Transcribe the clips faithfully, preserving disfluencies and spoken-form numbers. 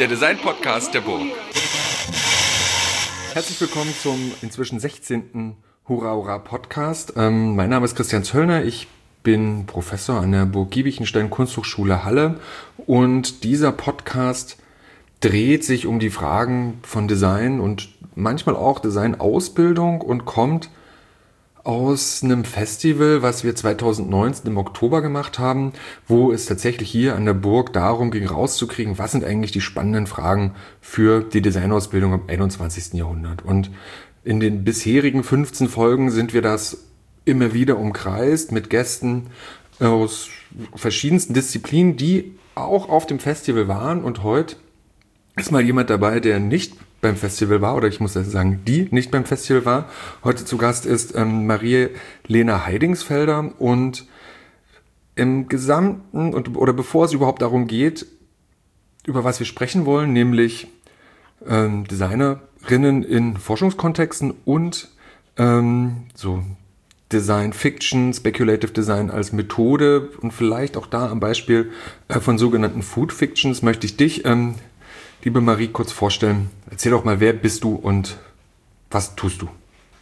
der Design-Podcast der Burg. Herzlich willkommen zum inzwischen sechzehnten Hurra Hurra Podcast. Ähm, mein Name ist Christian Zöllner, ich bin Professor an der Burg Giebichenstein Kunsthochschule Halle und dieser Podcast dreht sich um die Fragen von Design und manchmal auch Designausbildung und kommt aus einem Festival, was wir zweitausendneunzehn im Oktober gemacht haben, wo es tatsächlich hier an der Burg darum ging, rauszukriegen, was sind eigentlich die spannenden Fragen für die Designausbildung im einundzwanzigsten Jahrhundert. Und in den bisherigen fünfzehn Folgen sind wir das immer wieder umkreist mit Gästen aus verschiedensten Disziplinen, die auch auf dem Festival waren. Und heute ist mal jemand dabei, der nicht beim Festival war, oder ich muss sagen, die nicht beim Festival war. Heute zu Gast ist ähm, Marie-Lena Heidingsfelder und im Gesamten, und, oder bevor es überhaupt darum geht, über was wir sprechen wollen, nämlich ähm, Designerinnen in Forschungskontexten und ähm, so Design Fiction, Speculative Design als Methode und vielleicht auch da am Beispiel äh, von sogenannten Food Fictions möchte ich dich, ähm, liebe Marie, kurz vorstellen. Erzähl doch mal, wer bist du und was tust du?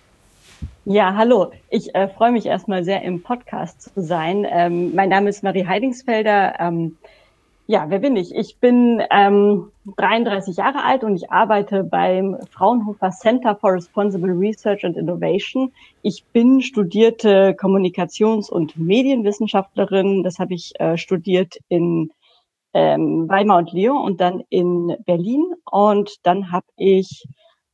Ja, hallo. Ich äh, freue mich erstmal sehr, im Podcast zu sein. Ähm, mein Name ist Marie Heidingsfelder. Ähm, ja, wer bin ich? Ich bin ähm, dreiunddreißig Jahre alt und ich arbeite beim Fraunhofer Center for Responsible Research and Innovation. Ich bin studierte Kommunikations- und Medienwissenschaftlerin. Das habe ich äh, studiert in ähm, Weimar und Lyon und dann in Berlin. Und dann habe ich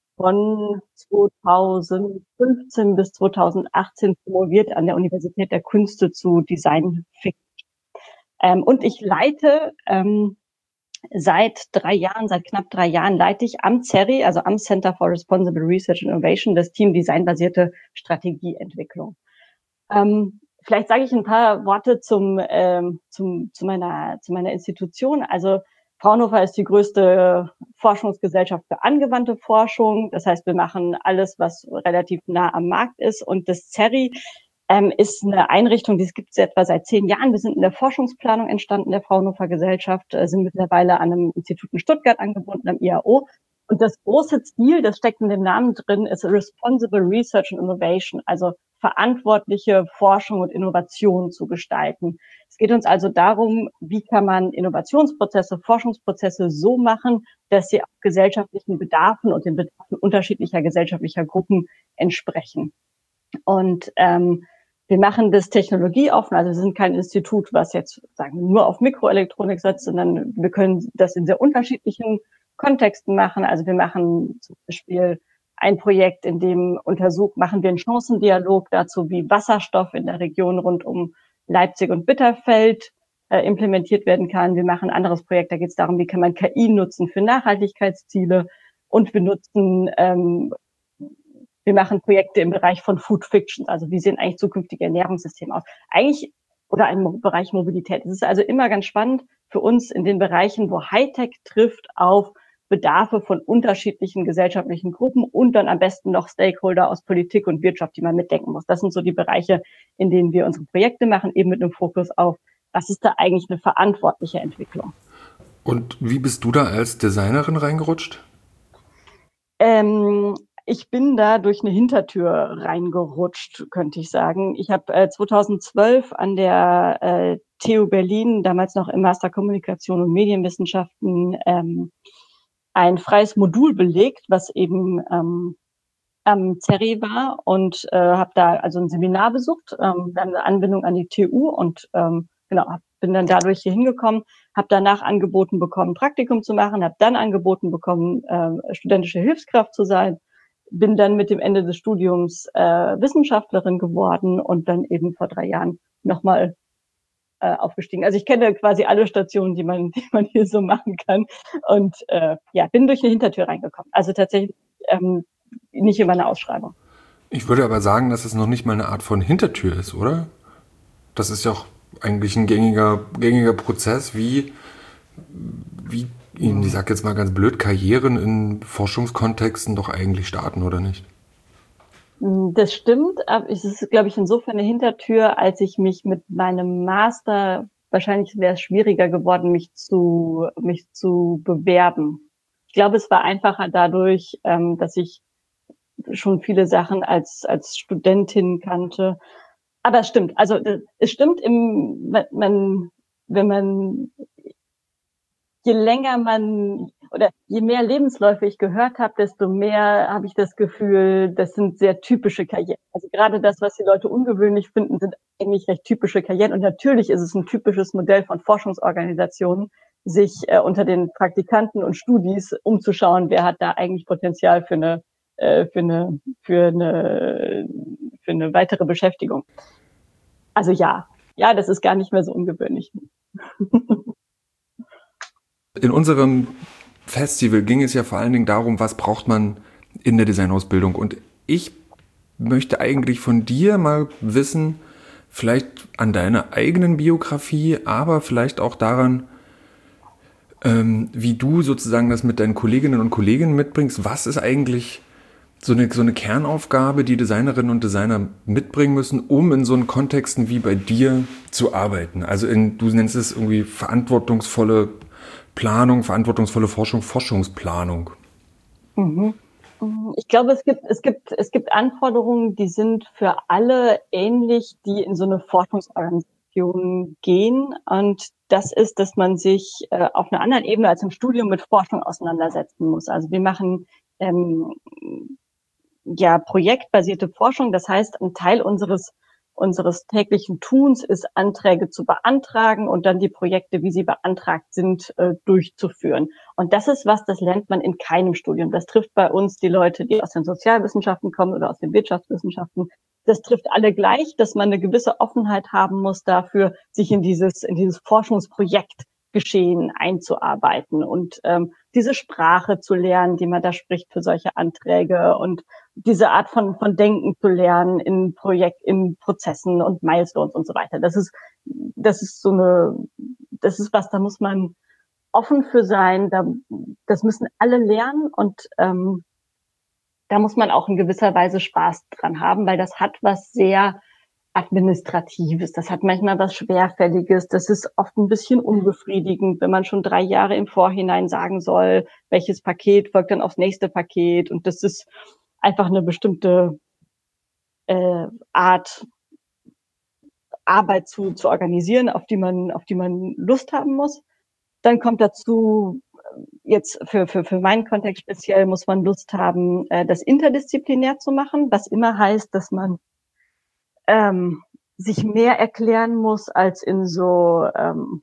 von zweitausendfünfzehn bis zweitausendachtzehn promoviert an der Universität der Künste zu Design Fiction. Ähm, und ich leite ähm, seit drei Jahren, seit knapp drei Jahren leite ich am C E R I, also am Center for Responsible Research and Innovation, das Team Designbasierte Strategieentwicklung. Ähm, vielleicht sage ich ein paar Worte zum, ähm, zum, zu meiner, zu meiner Institution. Also Fraunhofer ist die größte Forschungsgesellschaft für angewandte Forschung. Das heißt, wir machen alles, was relativ nah am Markt ist. Und das C E R I ähm, ist eine Einrichtung, die es gibt etwa seit zehn Jahren. Wir sind in der Forschungsplanung entstanden, der Fraunhofer Gesellschaft, äh, sind mittlerweile an einem Institut in Stuttgart angebunden, am I A O. Und das große Ziel, das steckt in dem Namen drin, ist Responsible Research and Innovation, also verantwortliche Forschung und Innovation zu gestalten. Es geht uns also darum, wie kann man Innovationsprozesse, Forschungsprozesse so machen, dass sie auch gesellschaftlichen Bedarfen und den Bedarfen unterschiedlicher gesellschaftlicher Gruppen entsprechen. Und ähm, wir machen das technologieoffen, also wir sind kein Institut, was jetzt sagen wir, nur auf Mikroelektronik setzt, sondern wir können das in sehr unterschiedlichen Kontexten machen. Also wir machen zum Beispiel ein Projekt, in dem untersucht, machen wir einen Chancendialog dazu, wie Wasserstoff in der Region rund um Leipzig und Bitterfeld äh, implementiert werden kann. Wir machen ein anderes Projekt, da geht es darum, wie kann man K I nutzen für Nachhaltigkeitsziele. Und wir nutzen, ähm, wir machen Projekte im Bereich von Food Fictions, also wie sehen eigentlich zukünftige Ernährungssysteme aus. Eigentlich, oder im Bereich Mobilität. Es ist also immer ganz spannend für uns in den Bereichen, wo Hightech trifft auf Bedarfe von unterschiedlichen gesellschaftlichen Gruppen und dann am besten noch Stakeholder aus Politik und Wirtschaft, die man mitdenken muss. Das sind so die Bereiche, in denen wir unsere Projekte machen, eben mit einem Fokus auf, was ist da eigentlich eine verantwortliche Entwicklung. Und wie bist du da als Designerin reingerutscht? Ähm, ich bin da durch eine Hintertür reingerutscht, könnte ich sagen. Ich habe äh, zweitausendzwölf an der äh, T U Berlin, damals noch im Master Kommunikation und Medienwissenschaften, ähm, ein freies Modul belegt, was eben ähm, am C E R I war und äh, habe da also ein Seminar besucht, ähm, dann eine Anbindung an die T U und ähm, genau, hab, bin dann dadurch hier hingekommen, habe danach angeboten bekommen, Praktikum zu machen, habe dann angeboten bekommen, äh, studentische Hilfskraft zu sein, bin dann mit dem Ende des Studiums äh, Wissenschaftlerin geworden und dann eben vor drei Jahren nochmal äh, aufgestiegen. Also ich kenne quasi alle Stationen, die man, die man hier so machen kann und äh, ja, bin durch eine Hintertür reingekommen. Also tatsächlich ähm, nicht über eine Ausschreibung. Ich würde aber sagen, dass es noch nicht mal eine Art von Hintertür ist, oder? Das ist ja auch eigentlich ein gängiger, gängiger Prozess, wie, wie, ich sag jetzt mal ganz blöd, Karrieren in Forschungskontexten doch eigentlich starten, oder nicht? Das stimmt, aber es ist, glaube ich, insofern eine Hintertür, als ich mich mit meinem Master wahrscheinlich wäre es schwieriger geworden, mich zu, mich zu bewerben. Ich glaube, es war einfacher dadurch, ähm, dass ich schon viele Sachen als, als Studentin kannte. Aber es stimmt. Also, es stimmt im, man, wenn man, je länger man oder je mehr Lebensläufe ich gehört habe, desto mehr habe ich das Gefühl, das sind sehr typische Karrieren. Also gerade das, was die Leute ungewöhnlich finden, sind eigentlich recht typische Karrieren. Und natürlich ist es ein typisches Modell von Forschungsorganisationen, sich äh, unter den Praktikanten und Studis umzuschauen, wer hat da eigentlich Potenzial für eine äh, für eine für eine für eine weitere Beschäftigung. Also ja, ja, das ist gar nicht mehr so ungewöhnlich. In unserem Festival ging es ja vor allen Dingen darum, was braucht man in der Designausbildung. Und ich möchte eigentlich von dir mal wissen, vielleicht an deiner eigenen Biografie, aber vielleicht auch daran, ähm, wie du sozusagen das mit deinen Kolleginnen und Kollegen mitbringst. Was ist eigentlich so eine, so eine Kernaufgabe, die Designerinnen und Designer mitbringen müssen, um in so einen Kontexten wie bei dir zu arbeiten? Also in, du nennst es irgendwie verantwortungsvolle Planung, verantwortungsvolle Forschung, Forschungsplanung. Mhm. Ich glaube, es gibt, es gibt, es gibt Anforderungen, die sind für alle ähnlich, die in so eine Forschungsorganisation gehen. Und das ist, dass man sich äh, auf einer anderen Ebene als im Studium mit Forschung auseinandersetzen muss. Also wir machen ähm, ja projektbasierte Forschung. Das heißt, ein Teil unseres unseres täglichen Tuns ist, Anträge zu beantragen und dann die Projekte, wie sie beantragt sind, äh, durchzuführen. Und das ist was, das lernt man in keinem Studium. Das trifft bei uns die Leute, die aus den Sozialwissenschaften kommen oder aus den Wirtschaftswissenschaften. Das trifft alle gleich, dass man eine gewisse Offenheit haben muss dafür, sich in dieses, in dieses Forschungsprojektgeschehen einzuarbeiten und ähm, diese Sprache zu lernen, die man da spricht für solche Anträge und diese Art von, von Denken zu lernen in Projekt, in Prozessen und Milestones und so weiter. Das ist, das ist so eine, das ist was, da muss man offen für sein, da, das müssen alle lernen und ähm, da muss man auch in gewisser Weise Spaß dran haben, weil das hat was sehr Administratives, das hat manchmal was Schwerfälliges, das ist oft ein bisschen unbefriedigend, wenn man schon drei Jahre im Vorhinein sagen soll, welches Paket folgt dann aufs nächste Paket und das ist einfach eine bestimmte äh, Art Arbeit zu, zu organisieren, auf die man, auf die man Lust haben muss. Dann kommt dazu, jetzt für, für, für meinen Kontext speziell, muss man Lust haben, äh, das interdisziplinär zu machen, was immer heißt, dass man ähm, sich mehr erklären muss als in so ähm,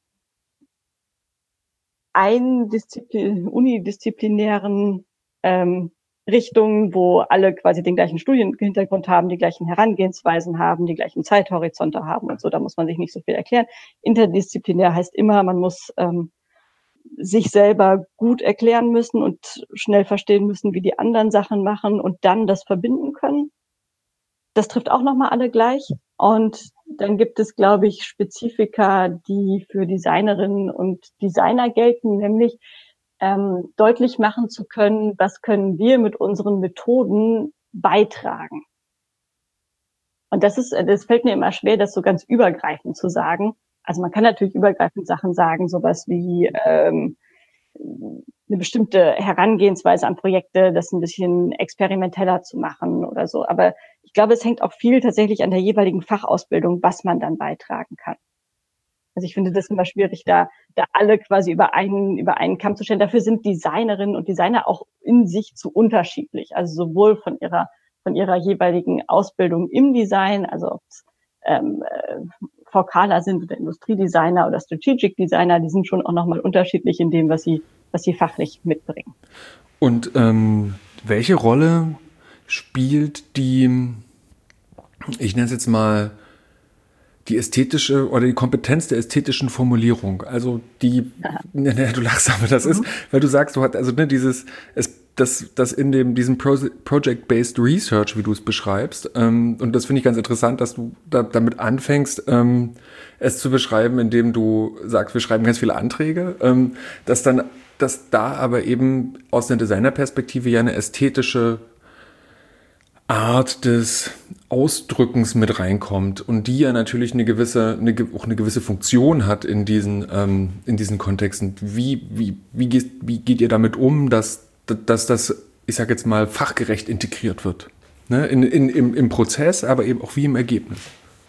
eindisziplin- unidisziplinären ähm, Richtungen, wo alle quasi den gleichen Studienhintergrund haben, die gleichen Herangehensweisen haben, die gleichen Zeithorizonte haben und so. Da muss man sich nicht so viel erklären. Interdisziplinär heißt immer, man muss ähm, sich selber gut erklären müssen und schnell verstehen müssen, wie die anderen Sachen machen und dann das verbinden können. Das trifft auch nochmal alle gleich. Und dann gibt es, glaube ich, Spezifika, die für Designerinnen und Designer gelten, nämlich ähm, deutlich machen zu können, was können wir mit unseren Methoden beitragen. Und das ist, das fällt mir immer schwer, das so ganz übergreifend zu sagen. Also man kann natürlich übergreifend Sachen sagen, sowas wie ähm, eine bestimmte Herangehensweise an Projekte, das ein bisschen experimenteller zu machen oder so. Aber ich glaube, es hängt auch viel tatsächlich an der jeweiligen Fachausbildung, was man dann beitragen kann. Also ich finde das immer schwierig, da, da alle quasi über einen, über einen Kamm zu stellen. Dafür sind Designerinnen und Designer auch in sich zu unterschiedlich. Also sowohl von ihrer, von ihrer jeweiligen Ausbildung im Design, also ob es ähm, VKler sind oder Industriedesigner oder Strategic Designer, die sind schon auch nochmal unterschiedlich in dem, was sie, was sie fachlich mitbringen. Und ähm, welche Rolle spielt die, ich nenne es jetzt mal, die ästhetische oder die Kompetenz der ästhetischen Formulierung? Also die, ne, ne, du lachst, aber das mhm. ist, weil du sagst, du hast also ne, dieses, es, das, das in dem diesem Pro- Project-Based Research, wie du es beschreibst, ähm, und das finde ich ganz interessant, dass du da, damit anfängst, ähm, es zu beschreiben, indem du sagst, wir schreiben ganz viele Anträge, ähm, dass dann, dass da aber eben aus einer Designerperspektive ja eine ästhetische Art des Ausdrückens mit reinkommt und die ja natürlich eine gewisse, eine, auch eine gewisse Funktion hat in diesen, ähm, in diesen Kontexten. Wie, wie, wie, geht, wie geht ihr damit um, dass, dass das, ich sag jetzt mal, fachgerecht integriert wird? Ne? In, in, im, im Prozess, aber eben auch wie im Ergebnis.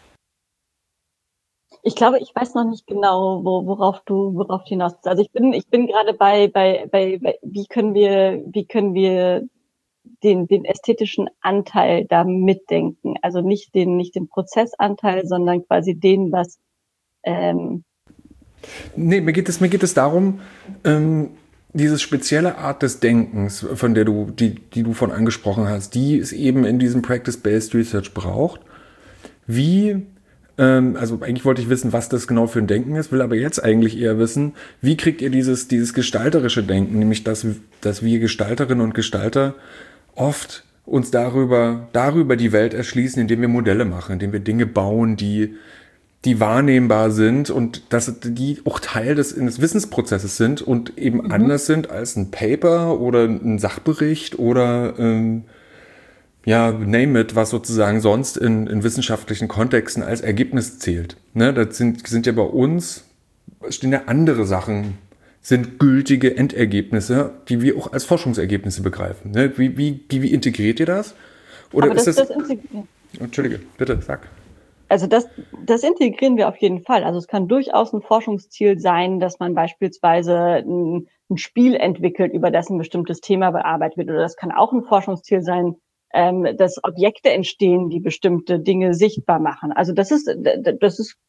Ich glaube, ich weiß noch nicht genau, wo, worauf du, worauf du hinaus bist. Also ich bin, ich bin gerade bei, bei, bei, bei, wie können wir, wie können wir den, den ästhetischen Anteil da mitdenken? Also nicht den, nicht den Prozessanteil, sondern quasi den, was, ähm, Nee, mir geht es, mir geht es darum, ähm, diese spezielle Art des Denkens, von der du, die, die du von angesprochen hast, die es eben in diesem Practice-Based Research braucht. Wie, ähm, also eigentlich wollte ich wissen, was das genau für ein Denken ist, will aber jetzt eigentlich eher wissen, wie kriegt ihr dieses, dieses gestalterische Denken, nämlich dass, dass wir Gestalterinnen und Gestalter oft uns darüber, darüber die Welt erschließen, indem wir Modelle machen, indem wir Dinge bauen, die die wahrnehmbar sind und dass die auch Teil des, des Wissensprozesses sind und eben mhm. anders sind als ein Paper oder ein Sachbericht oder ähm, ja, name it, was sozusagen sonst in, in wissenschaftlichen Kontexten als Ergebnis zählt. Ne, das sind, sind ja bei uns, stehen ja andere Sachen, sind gültige Endergebnisse, die wir auch als Forschungsergebnisse begreifen. Ne, wie, wie, wie integriert ihr das? Oder Aber ist das, das... das Entschuldige, bitte, sag. Also das, das integrieren wir auf jeden Fall. Also es kann durchaus ein Forschungsziel sein, dass man beispielsweise ein, ein Spiel entwickelt, über das ein bestimmtes Thema bearbeitet wird. Oder das kann auch ein Forschungsziel sein, ähm, dass Objekte entstehen, die bestimmte Dinge sichtbar machen. Also das ist, das ist,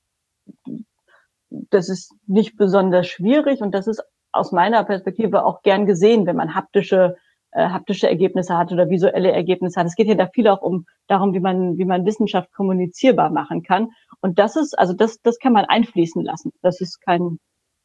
das ist nicht besonders schwierig und das ist aus meiner Perspektive auch gern gesehen, wenn man haptische äh, haptische Ergebnisse hat oder visuelle Ergebnisse hat. Es geht ja da viel auch um darum, wie man wie man Wissenschaft kommunizierbar machen kann. Und das ist also das das kann man einfließen lassen. Das ist kein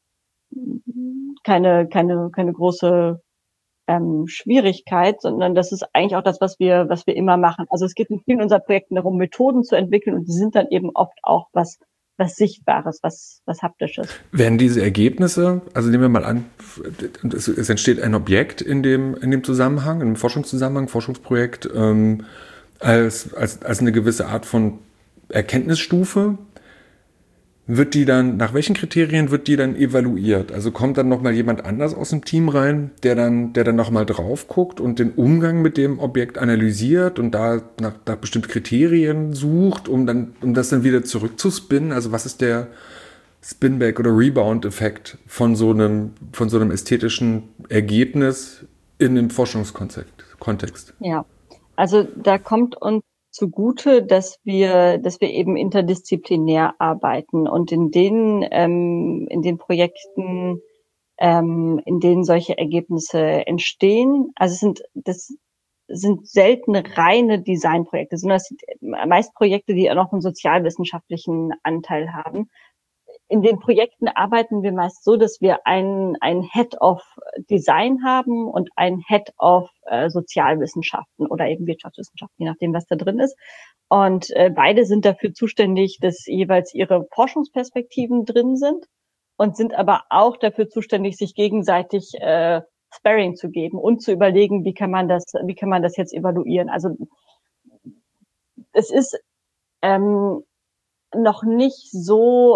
keine keine keine große ähm, Schwierigkeit, sondern das ist eigentlich auch das, was wir was wir immer machen. Also es geht in vielen unserer Projekten darum, Methoden zu entwickeln und die sind dann eben oft auch was was Sichtbares, was, was Haptisches. Werden diese Ergebnisse, also nehmen wir mal an, es, es entsteht ein Objekt in dem, in dem Zusammenhang, in einem Forschungszusammenhang, Forschungsprojekt, ähm, als, als, als eine gewisse Art von Erkenntnisstufe. Wird die dann, nach welchen Kriterien wird die dann evaluiert? Also kommt dann nochmal jemand anders aus dem Team rein, der dann, der dann nochmal drauf guckt und den Umgang mit dem Objekt analysiert und da nach, nach bestimmten Kriterien sucht, um dann, um das dann wieder zurückzuspinnen? Also was ist der Spinback- oder Rebound-Effekt von so einem, von so einem ästhetischen Ergebnis in einem Forschungskontext? Ja, also da kommt uns zugute, dass wir, dass wir eben interdisziplinär arbeiten und in den, ähm, in den Projekten, ähm, in denen solche Ergebnisse entstehen, also es sind, das sind selten reine Designprojekte, sondern es sind meist Projekte, die auch noch einen sozialwissenschaftlichen Anteil haben. In den Projekten arbeiten wir meist so, dass wir einen, einen Head of Design haben und einen Head of äh, Sozialwissenschaften oder eben Wirtschaftswissenschaften, je nachdem, was da drin ist. Und äh, beide sind dafür zuständig, dass jeweils ihre Forschungsperspektiven drin sind und sind aber auch dafür zuständig, sich gegenseitig äh, Sparring zu geben und zu überlegen, wie kann man das, wie kann man das jetzt evaluieren. Also es ist ähm, noch nicht so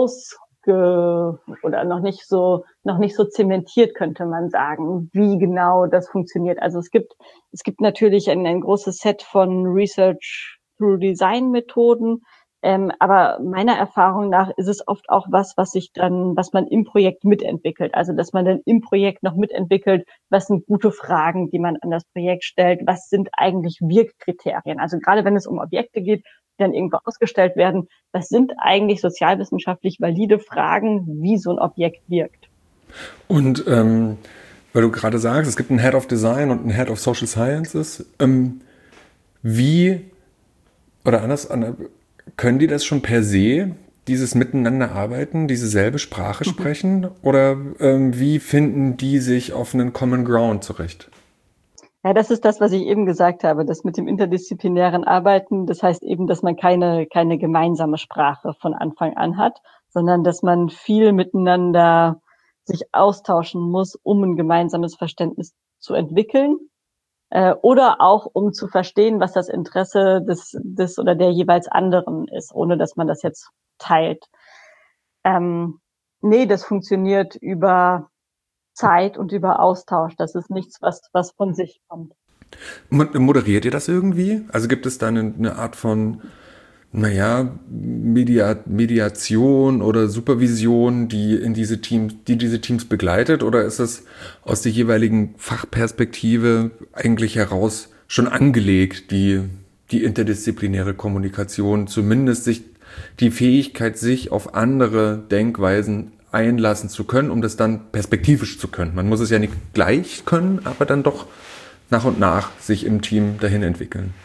ausge oder noch nicht so noch nicht so zementiert, könnte man sagen, wie genau das funktioniert. Also es gibt es gibt natürlich ein, ein großes Set von Research through Design Methoden, ähm, aber meiner Erfahrung nach ist es oft auch was, was sich dann, was man im Projekt mitentwickelt. Also dass man dann im Projekt noch mitentwickelt, was sind gute Fragen, die man an das Projekt stellt, was sind eigentlich Wirkkriterien. Also gerade wenn es um Objekte geht, die dann irgendwo ausgestellt werden, das sind eigentlich sozialwissenschaftlich valide Fragen, wie so ein Objekt wirkt. Und ähm, weil du gerade sagst, es gibt einen Head of Design und einen Head of Social Sciences, ähm, wie, oder anders, können die das schon per se, dieses Miteinander arbeiten, diese selbe Sprache sprechen? Mhm. Oder ähm, wie finden die sich auf einen Common Ground zurecht? Ja, das ist das, was ich eben gesagt habe, das mit dem interdisziplinären Arbeiten. Das heißt eben, dass man keine, keine gemeinsame Sprache von Anfang an hat, sondern dass man viel miteinander sich austauschen muss, um ein gemeinsames Verständnis zu entwickeln. Äh, oder auch, um zu verstehen, was das Interesse des, des oder der jeweils anderen ist, ohne dass man das jetzt teilt. Ähm, nee, das funktioniert über Zeit und über Austausch. Das ist nichts, was, was von sich kommt. Moderiert ihr das irgendwie? Also gibt es da eine, eine Art von, naja, Media, Mediation oder Supervision, die in diese Teams, die diese Teams begleitet? Oder ist es aus der jeweiligen Fachperspektive eigentlich heraus schon angelegt, die, die interdisziplinäre Kommunikation, zumindest sich die Fähigkeit, sich auf andere Denkweisen einlassen zu können, um das dann perspektivisch zu können? Man muss es ja nicht gleich können, aber dann doch nach und nach sich im Team dahin entwickeln.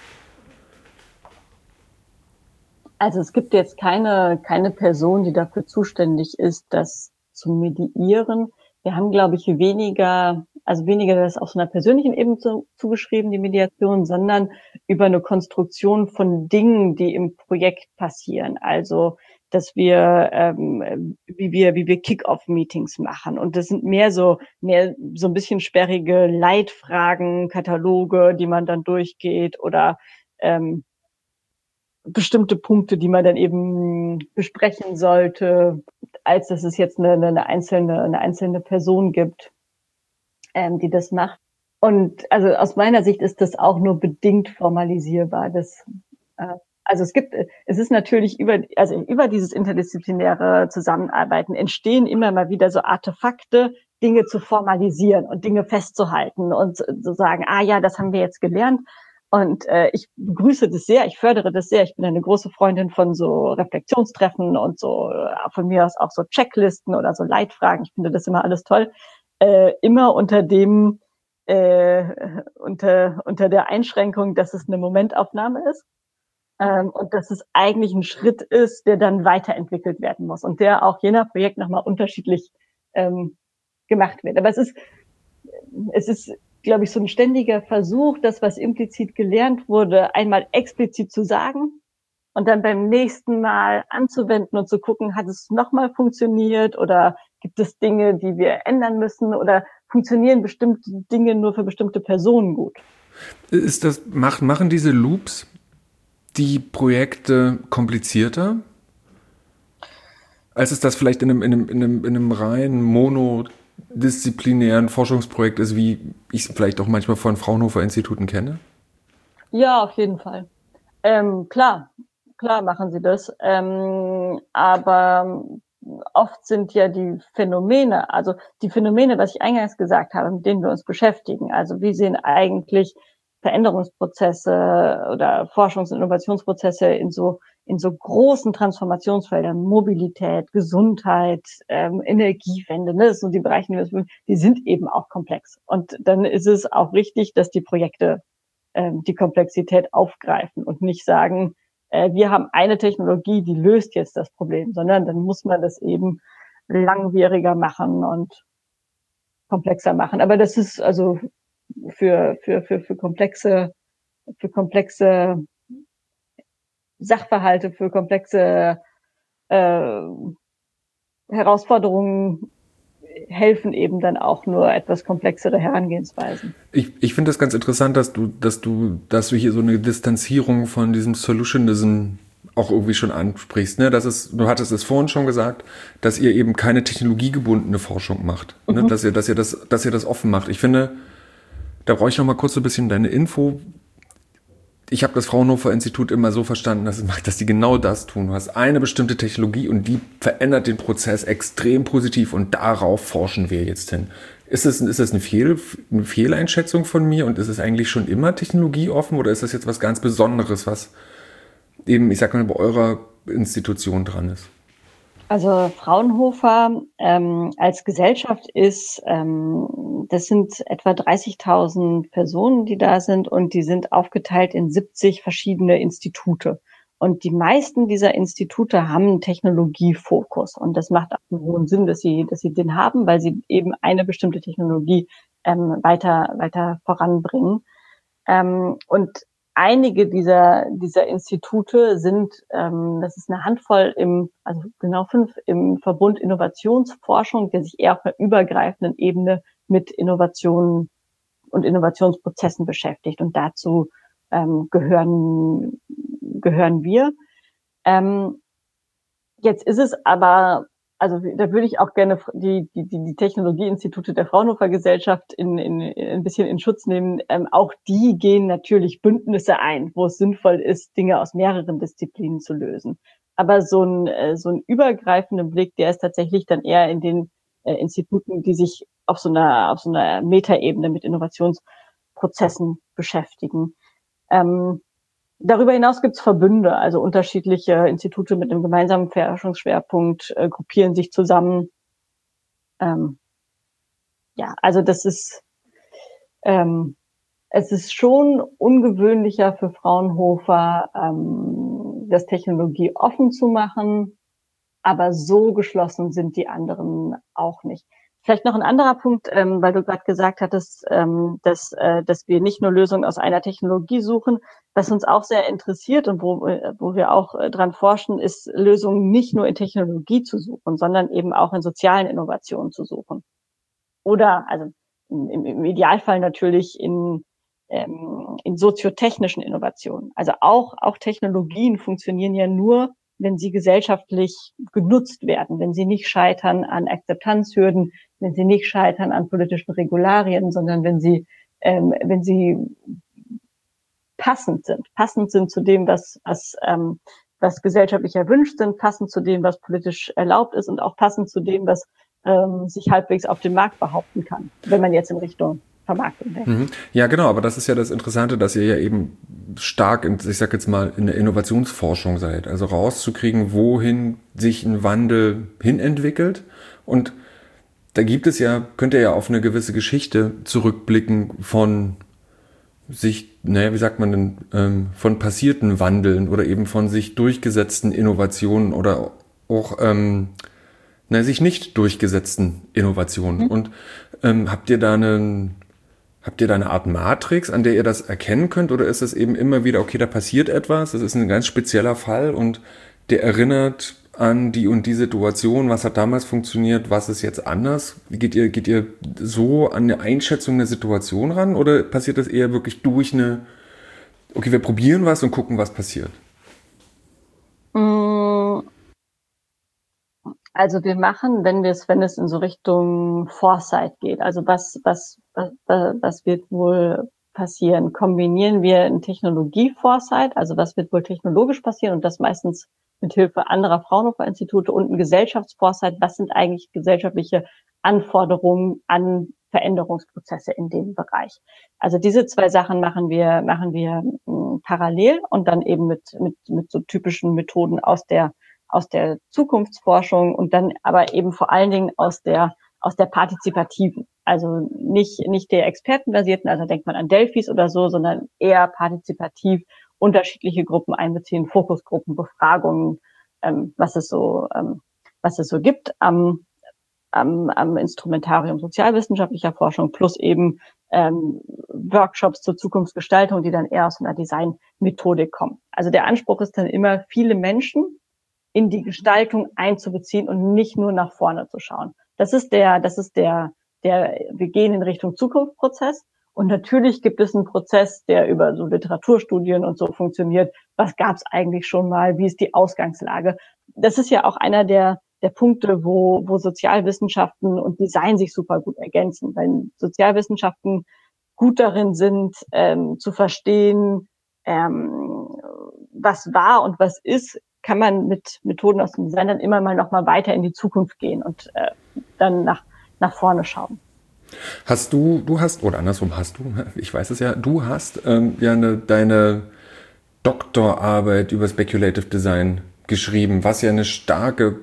Also es gibt jetzt keine, keine Person, die dafür zuständig ist, das zu mediieren. Wir haben, glaube ich, weniger, also weniger das auf so einer persönlichen Ebene zu, zugeschrieben, die Mediation, sondern über eine Konstruktion von Dingen, die im Projekt passieren. Also, dass wir, ähm, wie wir, wie wir Kick-Off-Meetings machen. Und das sind mehr so, mehr so ein bisschen sperrige Leitfragen, Kataloge, die man dann durchgeht oder, ähm, bestimmte Punkte, die man dann eben besprechen sollte, als dass es jetzt eine, eine einzelne, eine einzelne Person gibt, ähm, die das macht. Und also aus meiner Sicht ist das auch nur bedingt formalisierbar. Das, äh, also es gibt, es ist natürlich über, also über dieses interdisziplinäre Zusammenarbeiten entstehen immer mal wieder so Artefakte, Dinge zu formalisieren und Dinge festzuhalten und zu sagen, ah ja, das haben wir jetzt gelernt. Und äh, ich begrüße das sehr, ich fördere das sehr. Ich bin eine große Freundin von so Reflexionstreffen und so äh, von mir aus auch so Checklisten oder so Leitfragen. Ich finde das immer alles toll. Äh, immer unter dem, äh, unter, unter der Einschränkung, dass es eine Momentaufnahme ist. Ähm, und dass es eigentlich ein Schritt ist, der dann weiterentwickelt werden muss und der auch je nach Projekt nochmal unterschiedlich ähm, gemacht wird. Aber es ist, es ist, glaube ich, so ein ständiger Versuch, das, was implizit gelernt wurde, einmal explizit zu sagen und dann beim nächsten Mal anzuwenden und zu gucken, hat es nochmal funktioniert oder gibt es Dinge, die wir ändern müssen oder funktionieren bestimmte Dinge nur für bestimmte Personen gut? Ist das, macht, machen diese Loops die Projekte komplizierter, als es das vielleicht in einem, in einem, in einem, in einem rein monodisziplinären Forschungsprojekt ist, wie ich es vielleicht auch manchmal von Fraunhofer-Instituten kenne? Ja, auf jeden Fall. Ähm, klar, klar machen sie das. Ähm, aber oft sind ja die Phänomene, also die Phänomene, was ich eingangs gesagt habe, mit denen wir uns beschäftigen. Also wie sehen eigentlich Veränderungsprozesse oder Forschungs- und Innovationsprozesse in so in so großen Transformationsfeldern, Mobilität, Gesundheit, ähm, Energiewende, ne, das sind die Bereiche, die, wir, die sind eben auch komplex. Und dann ist es auch richtig, dass die Projekte ähm, die Komplexität aufgreifen und nicht sagen, äh, wir haben eine Technologie, die löst jetzt das Problem, sondern dann muss man das eben langwieriger machen und komplexer machen. Aber das ist also für, für, für, für komplexe, für komplexe Sachverhalte, für komplexe äh, Herausforderungen helfen eben dann auch nur etwas komplexere Herangehensweisen. Ich, ich finde das ganz interessant, dass du, dass du, dass du hier so eine Distanzierung von diesem Solutionism auch irgendwie schon ansprichst. Ne? Das ist, du hattest es vorhin schon gesagt, dass ihr eben keine technologiegebundene Forschung macht. Mhm. Ne? Dass ihr, dass ihr das, dass ihr das offen macht. Ich finde, da brauche ich noch mal kurz so ein bisschen deine Info. Ich habe das Fraunhofer-Institut immer so verstanden, dass, dass die genau das tun. Du hast eine bestimmte Technologie und die verändert den Prozess extrem positiv und darauf forschen wir jetzt hin. Ist das, ist das eine, Fehl, eine Fehleinschätzung von mir und ist es eigentlich schon immer technologieoffen oder ist das jetzt was ganz Besonderes, was eben, ich sag mal, bei eurer Institution dran ist? Also Fraunhofer ähm, als Gesellschaft ist, ähm, das sind etwa dreißigtausend Personen, die da sind und die sind aufgeteilt in siebzig verschiedene Institute. Und die meisten dieser Institute haben einen Technologiefokus. Und das macht auch einen hohen Sinn, dass sie, dass sie den haben, weil sie eben eine bestimmte Technologie ähm, weiter, weiter voranbringen. Ähm, und einige dieser, dieser Institute sind, ähm, das ist eine Handvoll im, also genau fünf im Verbund Innovationsforschung, der sich eher auf einer übergreifenden Ebene mit Innovationen und Innovationsprozessen beschäftigt. Und dazu ähm, gehören, gehören wir. Ähm, jetzt ist es aber, also da würde ich auch gerne die, die, die Technologieinstitute der Fraunhofer Gesellschaft in, in, in ein bisschen in Schutz nehmen. Ähm, auch die gehen natürlich Bündnisse ein, wo es sinnvoll ist, Dinge aus mehreren Disziplinen zu lösen. Aber so ein, äh, so ein übergreifenden Blick, der ist tatsächlich dann eher in den äh, Instituten, die sich auf so einer, auf so einer Metaebene mit Innovationsprozessen beschäftigen. Ähm, Darüber hinaus gibt es Verbünde, also unterschiedliche Institute mit einem gemeinsamen Forschungsschwerpunkt äh, gruppieren sich zusammen. Ähm, ja, also das ist, ähm, es ist schon ungewöhnlicher für Fraunhofer, ähm, das Technologie offen zu machen, aber so geschlossen sind die anderen auch nicht. Vielleicht noch ein anderer Punkt, ähm, weil du gerade gesagt hattest, ähm, dass, äh, dass wir nicht nur Lösungen aus einer Technologie suchen. Was uns auch sehr interessiert und wo, wo wir auch äh, dran forschen, ist Lösungen nicht nur in Technologie zu suchen, sondern eben auch in sozialen Innovationen zu suchen. Oder, also im, im Idealfall natürlich in, ähm, in soziotechnischen Innovationen. Also auch, auch Technologien funktionieren ja nur, wenn sie gesellschaftlich genutzt werden, wenn sie nicht scheitern an Akzeptanzhürden, wenn sie nicht scheitern an politischen Regularien, sondern wenn sie, ähm, wenn sie passend sind, passend sind zu dem, was, was, ähm, was gesellschaftlich erwünscht sind, passend zu dem, was politisch erlaubt ist und auch passend zu dem, was ähm, sich halbwegs auf dem Markt behaupten kann, wenn man jetzt in Richtung Vermarktung denkt. Mhm. Ja, genau, aber das ist ja das Interessante, dass ihr ja eben stark, in, ich sag jetzt mal, in der Innovationsforschung seid. Also rauszukriegen, wohin sich ein Wandel hinentwickelt. Und da gibt es ja, könnt ihr ja auf eine gewisse Geschichte zurückblicken von sich, naja, wie sagt man denn, ähm, von passierten Wandeln oder eben von sich durchgesetzten Innovationen oder auch ähm, na, sich nicht durchgesetzten Innovationen. Mhm. Und ähm, habt ihr da einen Habt ihr da eine Art Matrix, an der ihr das erkennen könnt? Oder ist es eben immer wieder, okay, da passiert etwas, das ist ein ganz spezieller Fall und der erinnert an die und die Situation, was hat damals funktioniert, was ist jetzt anders? Geht ihr, geht ihr so an eine Einschätzung der Situation ran oder passiert das eher wirklich durch eine, okay, wir probieren was und gucken, was passiert? Also wir machen, wenn wir es, wenn es in so Richtung Foresight geht, also was, was, was, was wird wohl passieren, kombinieren wir ein Technologie-Foresight, also was wird wohl technologisch passieren und das meistens mit Hilfe anderer Fraunhofer-Institute und ein Gesellschaftsforesight, was sind eigentlich gesellschaftliche Anforderungen an Veränderungsprozesse in dem Bereich. Also diese zwei Sachen machen wir, machen wir mh, parallel und dann eben mit, mit, mit so typischen Methoden aus der aus der Zukunftsforschung und dann aber eben vor allen Dingen aus der aus der partizipativen, also nicht nicht der expertenbasierten, also denkt man an Delphis oder so, sondern eher partizipativ unterschiedliche Gruppen einbeziehen, Fokusgruppen, Befragungen, ähm, was es so ähm, was es so gibt am am, am Instrumentarium sozialwissenschaftlicher Forschung plus eben ähm, Workshops zur Zukunftsgestaltung, die dann eher aus einer Designmethodik kommen. Also der Anspruch ist dann immer, viele Menschen in die Gestaltung einzubeziehen und nicht nur nach vorne zu schauen. Das ist der, das ist der, der, wir gehen in Richtung Zukunftsprozess. Und natürlich gibt es einen Prozess, der über so Literaturstudien und so funktioniert. Was gab es eigentlich schon mal? Wie ist die Ausgangslage? Das ist ja auch einer der, der Punkte, wo, wo Sozialwissenschaften und Design sich super gut ergänzen. Weil Sozialwissenschaften gut darin sind, ähm, zu verstehen, ähm, was war und was ist, kann man mit Methoden aus dem Design dann immer mal noch mal weiter in die Zukunft gehen und äh, dann nach, nach vorne schauen. Hast du, du hast, oder andersrum hast du, ich weiß es ja, du hast ähm, ja eine, deine Doktorarbeit über Speculative Design geschrieben, was ja eine starke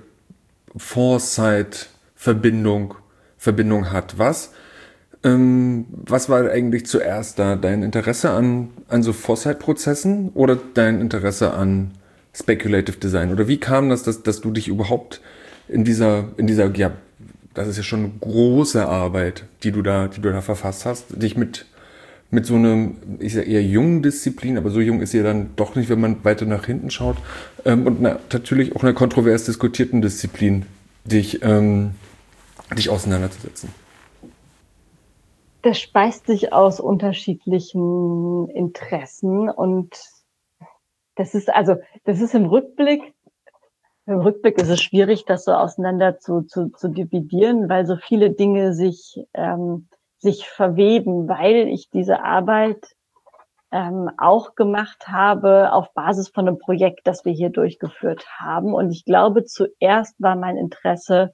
Foresight-Verbindung Verbindung hat. Was, ähm, was war eigentlich zuerst da? Dein Interesse an, an so Foresight-Prozessen oder dein Interesse an Speculative Design? Oder wie kam das, dass, dass du dich überhaupt in dieser, in dieser, ja, das ist ja schon eine große Arbeit, die du da, die du da verfasst hast, dich mit, mit so einem, ich sag eher jungen Disziplin, aber so jung ist sie dann doch nicht, wenn man weiter nach hinten schaut, ähm, und na, natürlich auch einer kontrovers diskutierten Disziplin, dich, ähm, dich auseinanderzusetzen. das speist sich aus unterschiedlichen Interessen und das ist also, das ist im Rückblick, im Rückblick ist es schwierig, das so auseinander zu, zu, zu dividieren, weil so viele Dinge sich, ähm, sich verweben, weil ich diese Arbeit ähm, auch gemacht habe auf Basis von einem Projekt, das wir hier durchgeführt haben. Und ich glaube, zuerst war mein Interesse,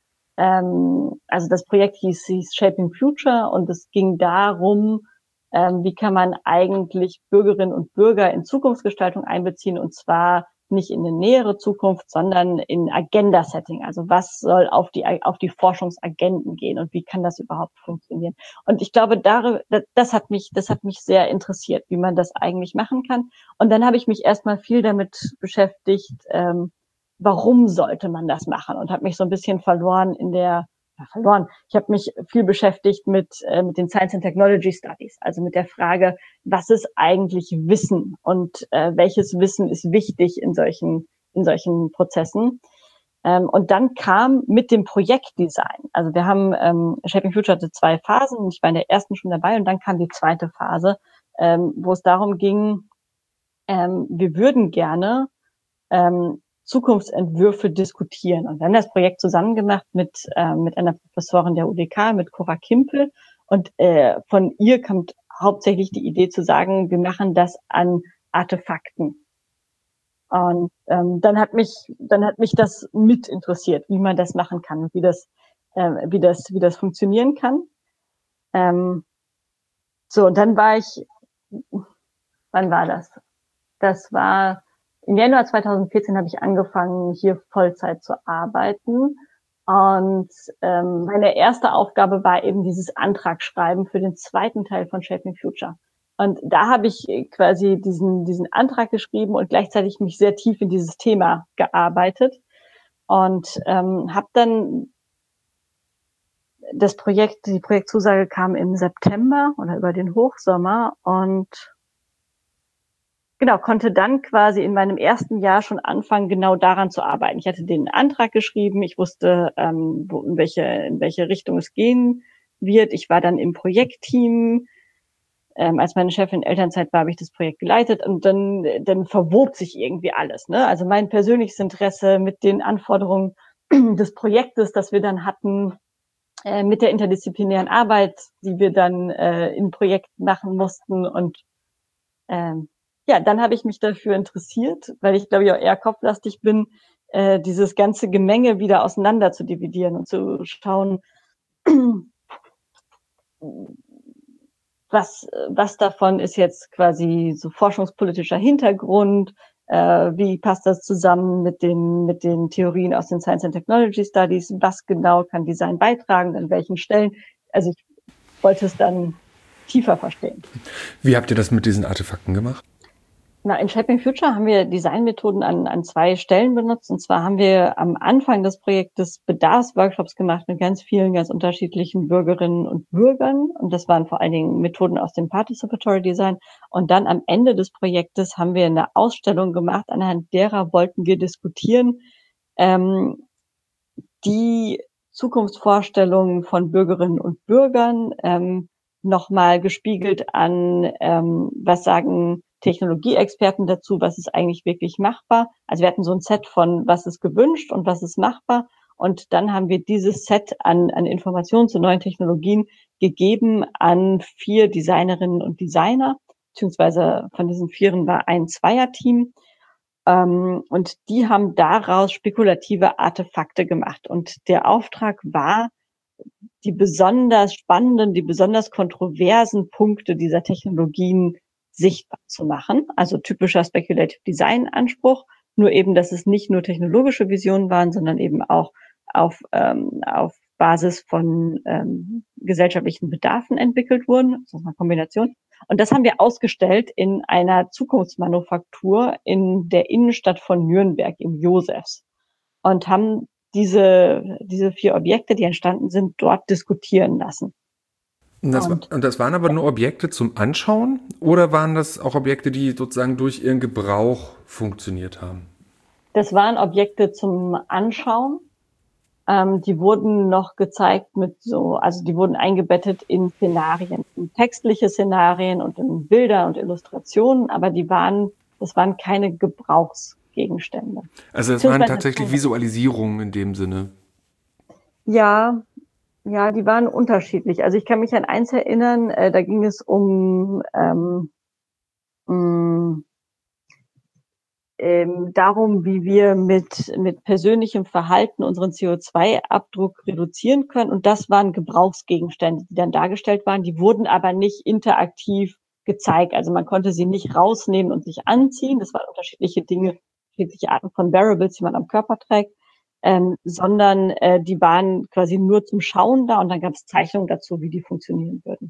ähm, also das Projekt hieß, hieß Shaping Future und es ging darum, ähm, wie kann man eigentlich Bürgerinnen und Bürger in Zukunftsgestaltung einbeziehen und zwar nicht in eine nähere Zukunft, sondern in Agenda-Setting. Also was soll auf die, auf die Forschungsagenden gehen und wie kann das überhaupt funktionieren? Und ich glaube, darüber, das hat mich, das hat mich sehr interessiert, wie man das eigentlich machen kann. Und dann habe ich mich erstmal viel damit beschäftigt, ähm, warum sollte man das machen? Und habe mich so ein bisschen verloren in der, ja, verloren. Ich habe mich viel beschäftigt mit, äh, mit den Science and Technology Studies, also mit der Frage, was ist eigentlich Wissen und äh, welches Wissen ist wichtig in solchen, in solchen Prozessen. Ähm, und dann kam mit dem Projektdesign, also wir haben, ähm, Shaping Future hatte zwei Phasen, ich war in der ersten schon dabei und dann kam die zweite Phase, ähm, wo es darum ging, ähm, wir würden gerne ähm, Zukunftsentwürfe diskutieren. Und wir haben das Projekt zusammen gemacht mit, äh, mit einer Professorin der U D K, mit Cora Kimpel. Und äh, von ihr kommt hauptsächlich die Idee zu sagen, wir machen das an Artefakten. Und ähm, dann hat mich, dann hat mich das mit interessiert, wie man das machen kann, wie das, äh, wie das, wie das funktionieren kann. Ähm, so, und dann war ich, wann war das? Das war im Januar zweitausendvierzehn habe ich angefangen, hier Vollzeit zu arbeiten. Und ähm, meine erste Aufgabe war eben dieses Antragsschreiben für den zweiten Teil von Shaping Future. Und da habe ich quasi diesen, diesen Antrag geschrieben und gleichzeitig mich sehr tief in dieses Thema gearbeitet. Und ähm, habe dann das Projekt, die Projektzusage kam im September oder über den Hochsommer und genau, konnte dann quasi in meinem ersten Jahr schon anfangen, genau daran zu arbeiten. Ich hatte den Antrag geschrieben, ich wusste, ähm, wo, in welche, in welche Richtung es gehen wird. Ich war dann im Projektteam. Ähm, als meine Chefin in Elternzeit war, habe ich das Projekt geleitet und dann, dann verwob sich irgendwie alles, ne? Also mein persönliches Interesse mit den Anforderungen des Projektes, das wir dann hatten, äh, mit der interdisziplinären Arbeit, die wir dann äh, im Projekt machen mussten und ähm, ja, dann habe ich mich dafür interessiert, weil ich glaube ich auch eher kopflastig bin, äh, dieses ganze Gemenge wieder auseinander zu dividieren und zu schauen, was, was davon ist jetzt quasi so forschungspolitischer Hintergrund, äh, wie passt das zusammen mit den, mit den Theorien aus den Science and Technology Studies, was genau kann Design beitragen, an welchen Stellen. Also ich wollte es dann tiefer verstehen. Wie habt ihr das mit diesen Artefakten gemacht? Na, in Shaping Future haben wir Designmethoden an, an zwei Stellen benutzt. Und zwar haben wir am Anfang des Projektes Bedarfsworkshops gemacht mit ganz vielen, ganz unterschiedlichen Bürgerinnen und Bürgern. Und das waren vor allen Dingen Methoden aus dem Participatory Design. Und dann am Ende des Projektes haben wir eine Ausstellung gemacht, anhand derer wollten wir diskutieren, ähm, die Zukunftsvorstellungen von Bürgerinnen und Bürgern, ähm, nochmal gespiegelt an, ähm, was sagen Technologieexperten dazu, was ist eigentlich wirklich machbar. Also wir hatten so ein Set von, was ist gewünscht und was ist machbar. Und dann haben wir dieses Set an, an Informationen zu neuen Technologien gegeben an vier Designerinnen und Designer, beziehungsweise von diesen Vieren war ein Zweierteam. Ähm, und die haben daraus spekulative Artefakte gemacht. Und der Auftrag war, die besonders spannenden, die besonders kontroversen Punkte dieser Technologien sichtbar zu machen. Also typischer Speculative Design Anspruch. Nur eben, dass es nicht nur technologische Visionen waren, sondern eben auch auf, ähm, auf Basis von ähm, gesellschaftlichen Bedarfen entwickelt wurden. Das ist eine Kombination. Und das haben wir ausgestellt in einer Zukunftsmanufaktur in der Innenstadt von Nürnberg im Josefs und haben diese, diese vier Objekte, die entstanden sind, dort diskutieren lassen. Und das, und, und das waren aber nur Objekte zum Anschauen oder waren das auch Objekte, die sozusagen durch ihren Gebrauch funktioniert haben? Das waren Objekte zum Anschauen. Ähm, die wurden noch gezeigt mit so, also die wurden eingebettet in Szenarien, in textliche Szenarien und in Bilder und Illustrationen, aber die waren, das waren keine Gebrauchsgegenstände. Also es waren tatsächlich Visualisierungen in dem Sinne. Ja, ja, die waren unterschiedlich. Also ich kann mich an eins erinnern, äh, da ging es um ähm, mh, ähm, darum, wie wir mit mit persönlichem Verhalten unseren C O zwei Abdruck reduzieren können. Und das waren Gebrauchsgegenstände, die dann dargestellt waren. Die wurden aber nicht interaktiv gezeigt. Also man konnte sie nicht rausnehmen und sich anziehen. Das waren unterschiedliche Dinge, unterschiedliche Arten von Wearables, die man am Körper trägt. Ähm, sondern äh, die waren quasi nur zum Schauen da und dann gab es Zeichnungen dazu, wie die funktionieren würden.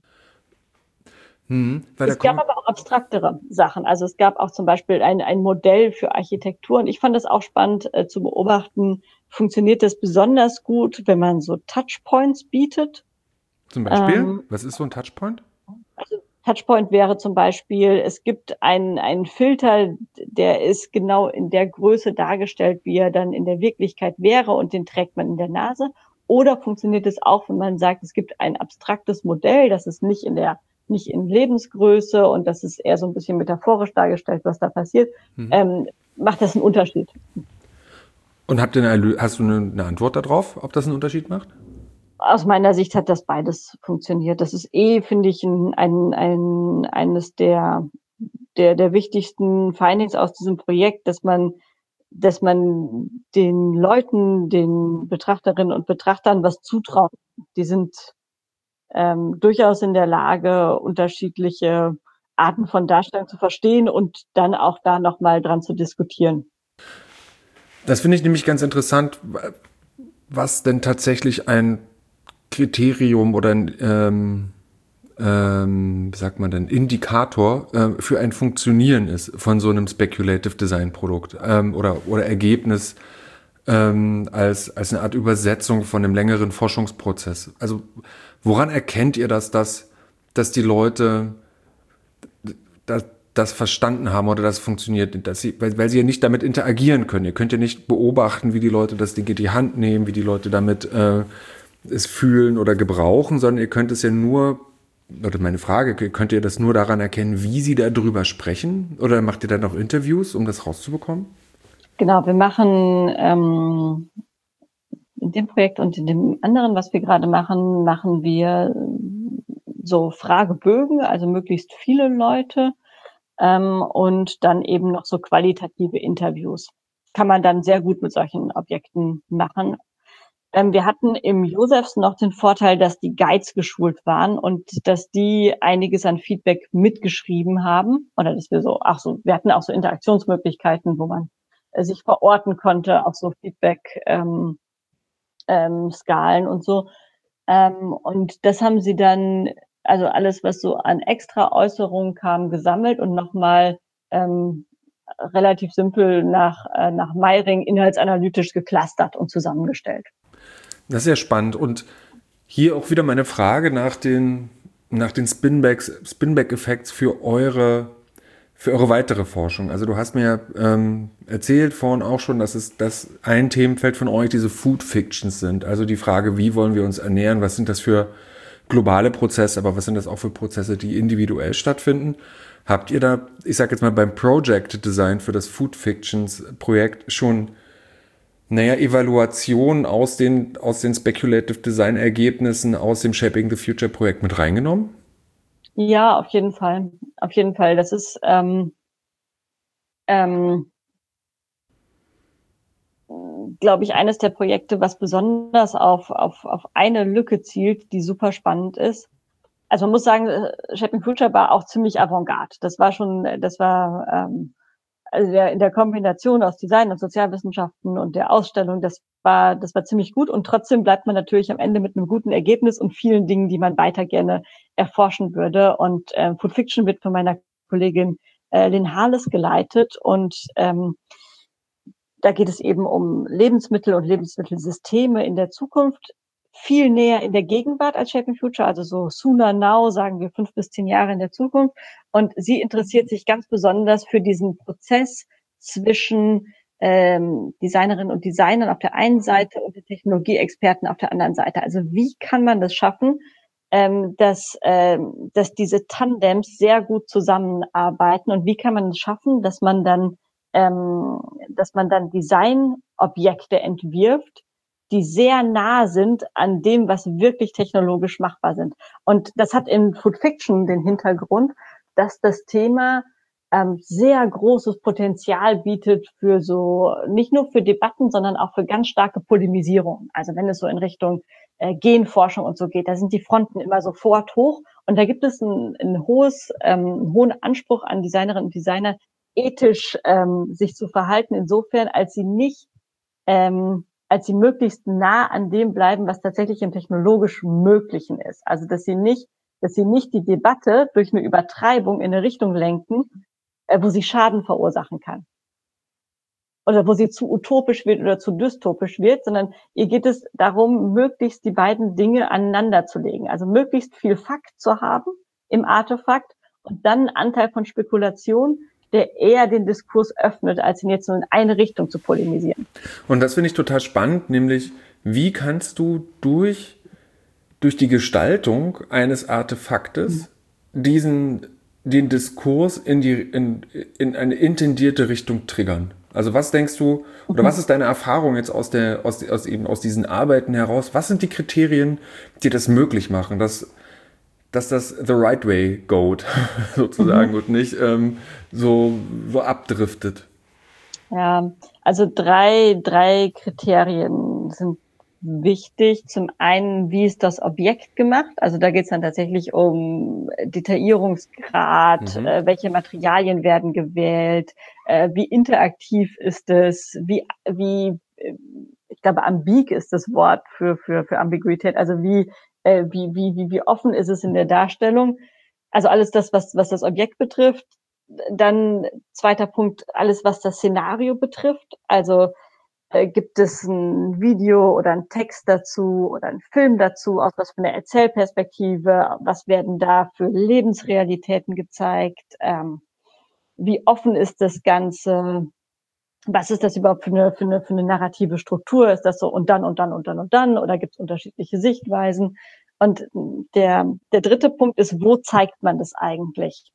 Hm, weil Es gab aber auch abstraktere Sachen. Also es gab auch zum Beispiel ein, ein Modell für Architektur. Und ich fand das auch spannend äh, zu beobachten. Funktioniert das besonders gut, wenn man so Touchpoints bietet? Zum Beispiel? Ähm, Was ist so ein Touchpoint? Also Touchpoint wäre zum Beispiel, es gibt einen, einen Filter, der ist genau in der Größe dargestellt, wie er dann in der Wirklichkeit wäre und den trägt man in der Nase. Oder funktioniert es auch, wenn man sagt, es gibt ein abstraktes Modell, das ist nicht in der, nicht in Lebensgröße und das ist eher so ein bisschen metaphorisch dargestellt, was da passiert, mhm. ähm, macht das einen Unterschied. Und habt ihr eine, hast du eine, eine Antwort darauf, ob das einen Unterschied macht? Aus meiner Sicht hat das beides funktioniert. Das ist eh, finde ich, ein, ein, ein, eines der, der, der wichtigsten Findings aus diesem Projekt, dass man, dass man den Leuten, den Betrachterinnen und Betrachtern was zutraut. Die sind ähm, durchaus in der Lage, unterschiedliche Arten von Darstellung zu verstehen und dann auch da nochmal dran zu diskutieren. Das finde ich nämlich ganz interessant, was denn tatsächlich ein Kriterium oder ein, ähm, ähm, wie sagt man denn, Indikator äh, für ein Funktionieren ist von so einem Speculative Design Produkt ähm, oder, oder Ergebnis ähm, als, als eine Art Übersetzung von einem längeren Forschungsprozess. Also woran erkennt ihr das, dass, dass die Leute das, das verstanden haben oder das funktioniert, dass sie, weil, weil sie ja nicht damit interagieren können. Ihr könnt ja nicht beobachten, wie die Leute das Ding in die Hand nehmen, wie die Leute damit äh, es fühlen oder gebrauchen, sondern ihr könnt es ja nur, oder meine Frage, könnt ihr das nur daran erkennen, wie sie darüber sprechen? Oder macht ihr dann auch Interviews, um das rauszubekommen? Genau, wir machen ähm, in dem Projekt und in dem anderen, was wir gerade machen, machen wir so Fragebögen, also möglichst viele Leute ähm, und dann eben noch so qualitative Interviews. Kann man dann sehr gut mit solchen Objekten machen. Ähm, wir hatten im Josephs noch den Vorteil, dass die Guides geschult waren und dass die einiges an Feedback mitgeschrieben haben. Oder dass wir so, ach so, wir hatten auch so Interaktionsmöglichkeiten, wo man äh, sich verorten konnte, auch so Feedback ähm, ähm, Skalen und so. Ähm, und das haben sie dann, also alles, was so an extra Äußerungen kam, gesammelt und nochmal ähm, relativ simpel nach, äh, nach Meiring inhaltsanalytisch geclustert und zusammengestellt. Das ist sehr spannend. Und hier auch wieder meine Frage nach den, nach den Spinbacks, Spinback-Effekts für eure, für eure weitere Forschung. Also du hast mir ähm, erzählt vorhin auch schon, dass es dass ein Themenfeld von euch diese Food Fictions sind. Also die Frage, wie wollen wir uns ernähren? Was sind das für globale Prozesse? Aber was sind das auch für Prozesse, die individuell stattfinden? Habt ihr da, ich sag jetzt mal beim Project Design für das Food Fictions Projekt schon Naja, Evaluation aus den, aus den Speculative Design Ergebnissen aus dem Shaping the Future Projekt mit reingenommen? Ja, auf jeden Fall. Auf jeden Fall. Das ist, ähm, ähm, glaube ich, eines der Projekte, was besonders auf, auf, auf eine Lücke zielt, die super spannend ist. Also man muss sagen, Shaping Future war auch ziemlich avantgarde. Das war schon, das war ähm, also der, in der Kombination aus Design und Sozialwissenschaften und der Ausstellung, das war, das war ziemlich gut. Und trotzdem bleibt man natürlich am Ende mit einem guten Ergebnis und vielen Dingen, die man weiter gerne erforschen würde. Und äh, Food Fiction wird von meiner Kollegin äh, Lynn Harles geleitet. Und ähm, da geht es eben um Lebensmittel und Lebensmittelsysteme in der Zukunft, viel näher in der Gegenwart als Shaping Future, also so sooner now, sagen wir fünf bis zehn Jahre in der Zukunft. Und sie interessiert sich ganz besonders für diesen Prozess zwischen ähm, Designerinnen und Designern auf der einen Seite und den Technologieexperten auf der anderen Seite. Also wie kann man das schaffen, ähm, dass, ähm, dass diese Tandems sehr gut zusammenarbeiten und wie kann man es schaffen, dass man dann, ähm, dass man dann Designobjekte entwirft, die sehr nah sind an dem, was wirklich technologisch machbar sind. Und das hat in Food Fiction den Hintergrund, dass das Thema ähm, sehr großes Potenzial bietet für so, nicht nur für Debatten, sondern auch für ganz starke Polemisierung. Also wenn es so in Richtung äh, Genforschung und so geht, da sind die Fronten immer sofort hoch. Und da gibt es ein, ein hohes, ähm, einen hohen Anspruch an Designerinnen und Designer, ethisch ähm, sich zu verhalten, insofern, als sie nicht, ähm, als sie möglichst nah an dem bleiben, was tatsächlich im technologisch Möglichen ist. Also dass sie nicht, dass sie nicht die Debatte durch eine Übertreibung in eine Richtung lenken, äh, wo sie Schaden verursachen kann. Oder wo sie zu utopisch wird oder zu dystopisch wird, sondern ihr geht es darum, möglichst die beiden Dinge aneinander zu legen. Also möglichst viel Fakt zu haben im Artefakt und dann einen Anteil von Spekulation, der eher den Diskurs öffnet, als ihn jetzt nur in eine Richtung zu polemisieren. Und das finde ich total spannend, nämlich wie kannst du durch, durch die Gestaltung eines Artefaktes mhm. diesen, den Diskurs in, die, in, in eine intendierte Richtung triggern? Also was denkst du, oder was ist deine Erfahrung jetzt aus, der, aus, aus, eben aus diesen Arbeiten heraus? Was sind die Kriterien, die das möglich machen, dass, dass das the right way geht, sozusagen, mhm. und nicht ähm, so, so abdriftet? Ja, also drei, drei Kriterien sind wichtig. Zum einen, wie ist das Objekt gemacht? Also da geht es dann tatsächlich um Detaillierungsgrad, mhm. äh, welche Materialien werden gewählt, äh, wie interaktiv ist es, wie, wie, ich glaube, ambig ist das Wort für, für, für Ambiguität, also wie, äh, wie, wie, wie, wie offen ist es in der Darstellung? Also alles das, was, was das Objekt betrifft. Dann zweiter Punkt, alles, was das Szenario betrifft. Also äh, gibt es ein Video oder einen Text dazu oder einen Film dazu, aus was für einer Erzählperspektive, was werden da für Lebensrealitäten gezeigt, ähm, wie offen ist das Ganze, was ist das überhaupt für eine, für eine, für eine narrative Struktur, ist das so und dann und dann und dann und dann oder gibt es unterschiedliche Sichtweisen? Und der, der dritte Punkt ist, wo zeigt man das eigentlich?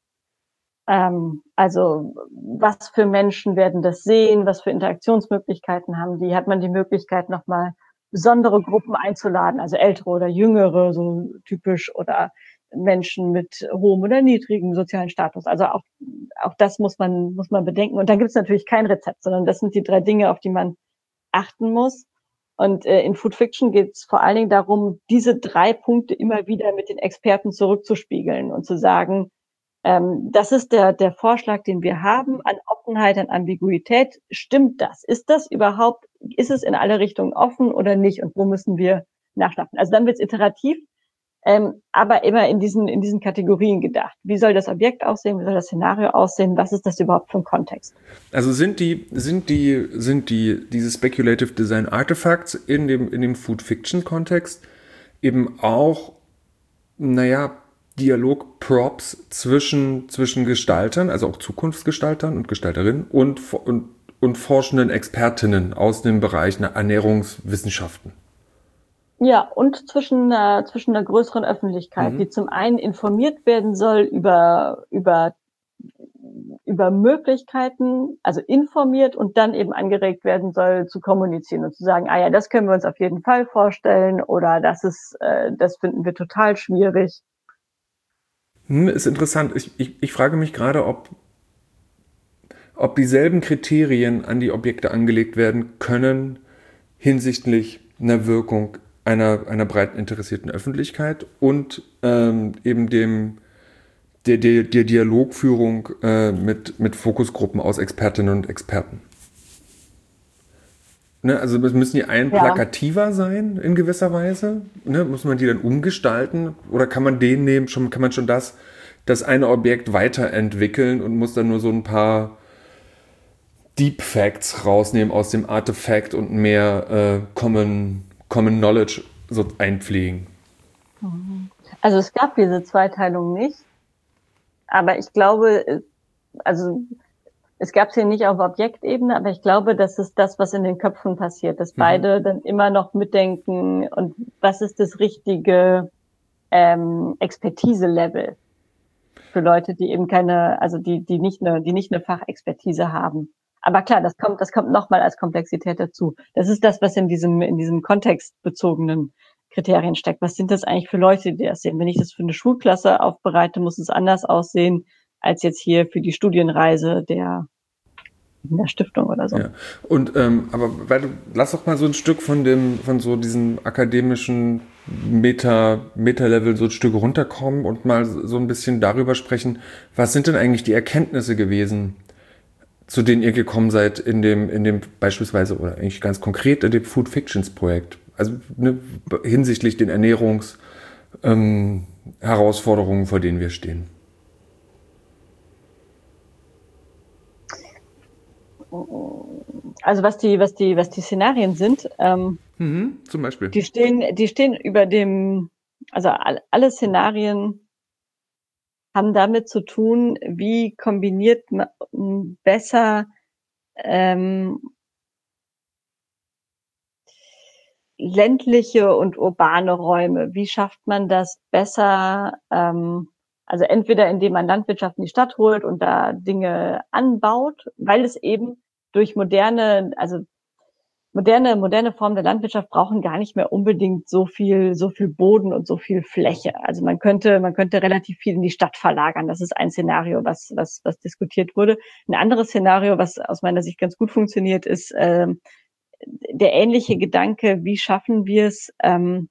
Ähm, also was für Menschen werden das sehen, was für Interaktionsmöglichkeiten haben die, hat man die Möglichkeit nochmal besondere Gruppen einzuladen, also ältere oder jüngere, so typisch, oder Menschen mit hohem oder niedrigem sozialen Status. Also auch, auch das muss man, muss man bedenken. Und da gibt es natürlich kein Rezept, sondern das sind die drei Dinge, auf die man achten muss. Und äh, in Food Fiction geht es vor allen Dingen darum, diese drei Punkte immer wieder mit den Experten zurückzuspiegeln und zu sagen, Ähm, das ist der, der Vorschlag, den wir haben an Offenheit, an Ambiguität. Stimmt das? Ist das überhaupt, ist es in alle Richtungen offen oder nicht? Und wo müssen wir nachschlafen? Also dann wird es iterativ, ähm, aber immer in diesen, in diesen Kategorien gedacht. Wie soll das Objekt aussehen? Wie soll das Szenario aussehen? Was ist das überhaupt für ein Kontext? Also sind die, sind die, sind die, diese Speculative Design Artifacts in dem, in dem Food Fiction Kontext eben auch, naja, Dialog-Props zwischen, zwischen Gestaltern, also auch Zukunftsgestaltern und Gestalterinnen und, und, und forschenden Expertinnen aus dem Bereich einer Ernährungswissenschaften. Ja, und zwischen, äh, zwischen einer größeren Öffentlichkeit, mhm. die zum einen informiert werden soll über, über, über Möglichkeiten, also informiert und dann eben angeregt werden soll, zu kommunizieren und zu sagen, ah ja, das können wir uns auf jeden Fall vorstellen oder das ist, äh, das finden wir total schwierig. Ist interessant. Ich, ich, ich frage mich gerade, ob, ob dieselben Kriterien an die Objekte angelegt werden können hinsichtlich einer Wirkung einer, einer breit interessierten Öffentlichkeit und ähm, eben dem, der, der, der Dialogführung äh, mit, mit Fokusgruppen aus Expertinnen und Experten. Ne, also müssen die ein plakativer ja. sein in gewisser Weise? Ne, muss man die dann umgestalten? Oder kann man den nehmen, schon, kann man schon das, das eine Objekt weiterentwickeln und muss dann nur so ein paar Deep Facts rausnehmen aus dem Artefakt und mehr äh, Common, Common Knowledge so einpflegen? Also es gab diese Zweiteilung nicht, aber ich glaube, also es gab es hier nicht auf Objektebene, aber ich glaube, das ist das, was in den Köpfen passiert, dass Mhm. beide dann immer noch mitdenken und was ist das richtige ähm, Expertise-Level für Leute, die eben keine, also die die nicht eine, die nicht eine Fachexpertise haben. Aber klar, das kommt, das kommt nochmal als Komplexität dazu. Das ist das, was in diesem in diesem kontextbezogenen Kriterien steckt. Was sind das eigentlich für Leute, die das sehen? Wenn ich das für eine Schulklasse aufbereite, muss es anders aussehen als jetzt hier für die Studienreise der in der Stiftung oder so. Ja. Und ähm, aber weil du, lass doch mal so ein Stück von dem, von so diesem akademischen Meta, Meta-Level so ein Stück runterkommen und mal so ein bisschen darüber sprechen, was sind denn eigentlich die Erkenntnisse gewesen, zu denen ihr gekommen seid in dem, in dem beispielsweise oder eigentlich ganz konkret in dem Food Fictions Projekt? Also ne, hinsichtlich den Ernährungs ähm, Herausforderungen, vor denen wir stehen. Also was die, was die, was die Szenarien sind, ähm, Mhm, zum Beispiel. die stehen, die stehen über dem, also all, alle Szenarien haben damit zu tun, wie kombiniert man besser ähm, ländliche und urbane Räume. Wie schafft man das besser? Ähm, also entweder indem man Landwirtschaft in die Stadt holt und da Dinge anbaut, weil es eben durch moderne, also moderne, moderne Formen der Landwirtschaft brauchen gar nicht mehr unbedingt so viel, so viel Boden und so viel Fläche. Also man könnte, man könnte relativ viel in die Stadt verlagern. Das ist ein Szenario, was, was, was diskutiert wurde. Ein anderes Szenario, was aus meiner Sicht ganz gut funktioniert, ist ähm, der ähnliche Gedanke: Wie schaffen wir es, ähm,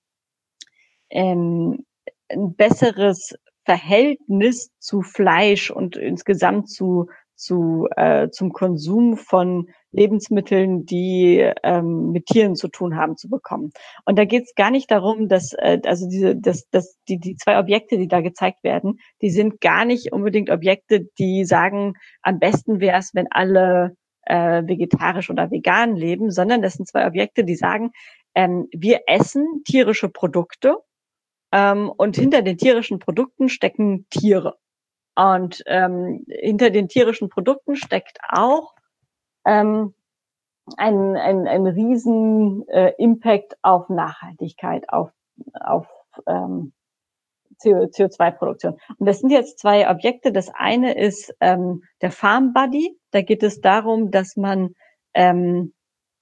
ähm, ein besseres Verhältnis zu Fleisch und insgesamt zu zu äh, zum Konsum von Lebensmitteln, die ähm, mit Tieren zu tun haben, zu bekommen. Und da geht es gar nicht darum, dass äh, also diese dass, dass die die zwei Objekte, die da gezeigt werden, die sind gar nicht unbedingt Objekte, die sagen, am besten wäre es, wenn alle äh, vegetarisch oder vegan leben, sondern das sind zwei Objekte, die sagen, ähm, wir essen tierische Produkte, ähm, und hinter den tierischen Produkten stecken Tiere. Und ähm, hinter den tierischen Produkten steckt auch ähm, ein, ein, ein riesen äh, Impact auf Nachhaltigkeit, auf, auf ähm, C O zwei Produktion. Und das sind jetzt zwei Objekte. Das eine ist ähm, der Farm Buddy. Da geht es darum, dass man ähm,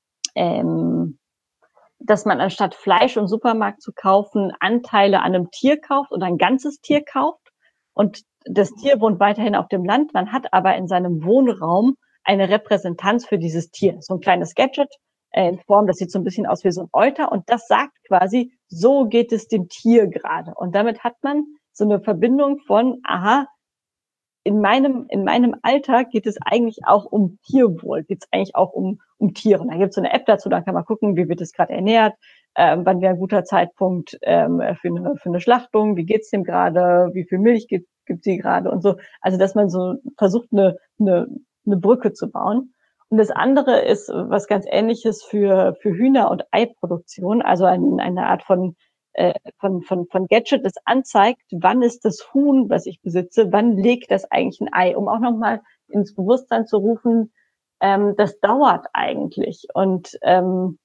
ähm, dass man anstatt Fleisch im Supermarkt zu kaufen, Anteile an einem Tier kauft oder ein ganzes Tier kauft. Und das Tier wohnt weiterhin auf dem Land. Man hat aber in seinem Wohnraum eine Repräsentanz für dieses Tier. So ein kleines Gadget äh, in Form, das sieht so ein bisschen aus wie so ein Euter. Und das sagt quasi, so geht es dem Tier gerade. Und damit hat man so eine Verbindung von, aha, in meinem, in meinem Alltag geht es eigentlich auch um Tierwohl, geht es eigentlich auch um, um Tiere. Da gibt es so eine App dazu, da kann man gucken, wie wird es gerade ernährt, ähm, wann wäre ein guter Zeitpunkt ähm, für, eine, für eine Schlachtung, wie geht's dem gerade, wie viel Milch gibt gibt sie gerade und so. Also dass man so versucht, eine, eine, eine Brücke zu bauen. Und das andere ist was ganz Ähnliches für, für Hühner- und Eiproduktion, also ein, eine Art von von, von, von Gadget, das anzeigt, wann ist das Huhn, was ich besitze, wann legt das eigentlich ein Ei, um auch nochmal ins Bewusstsein zu rufen, ähm, das dauert eigentlich. Und ähm,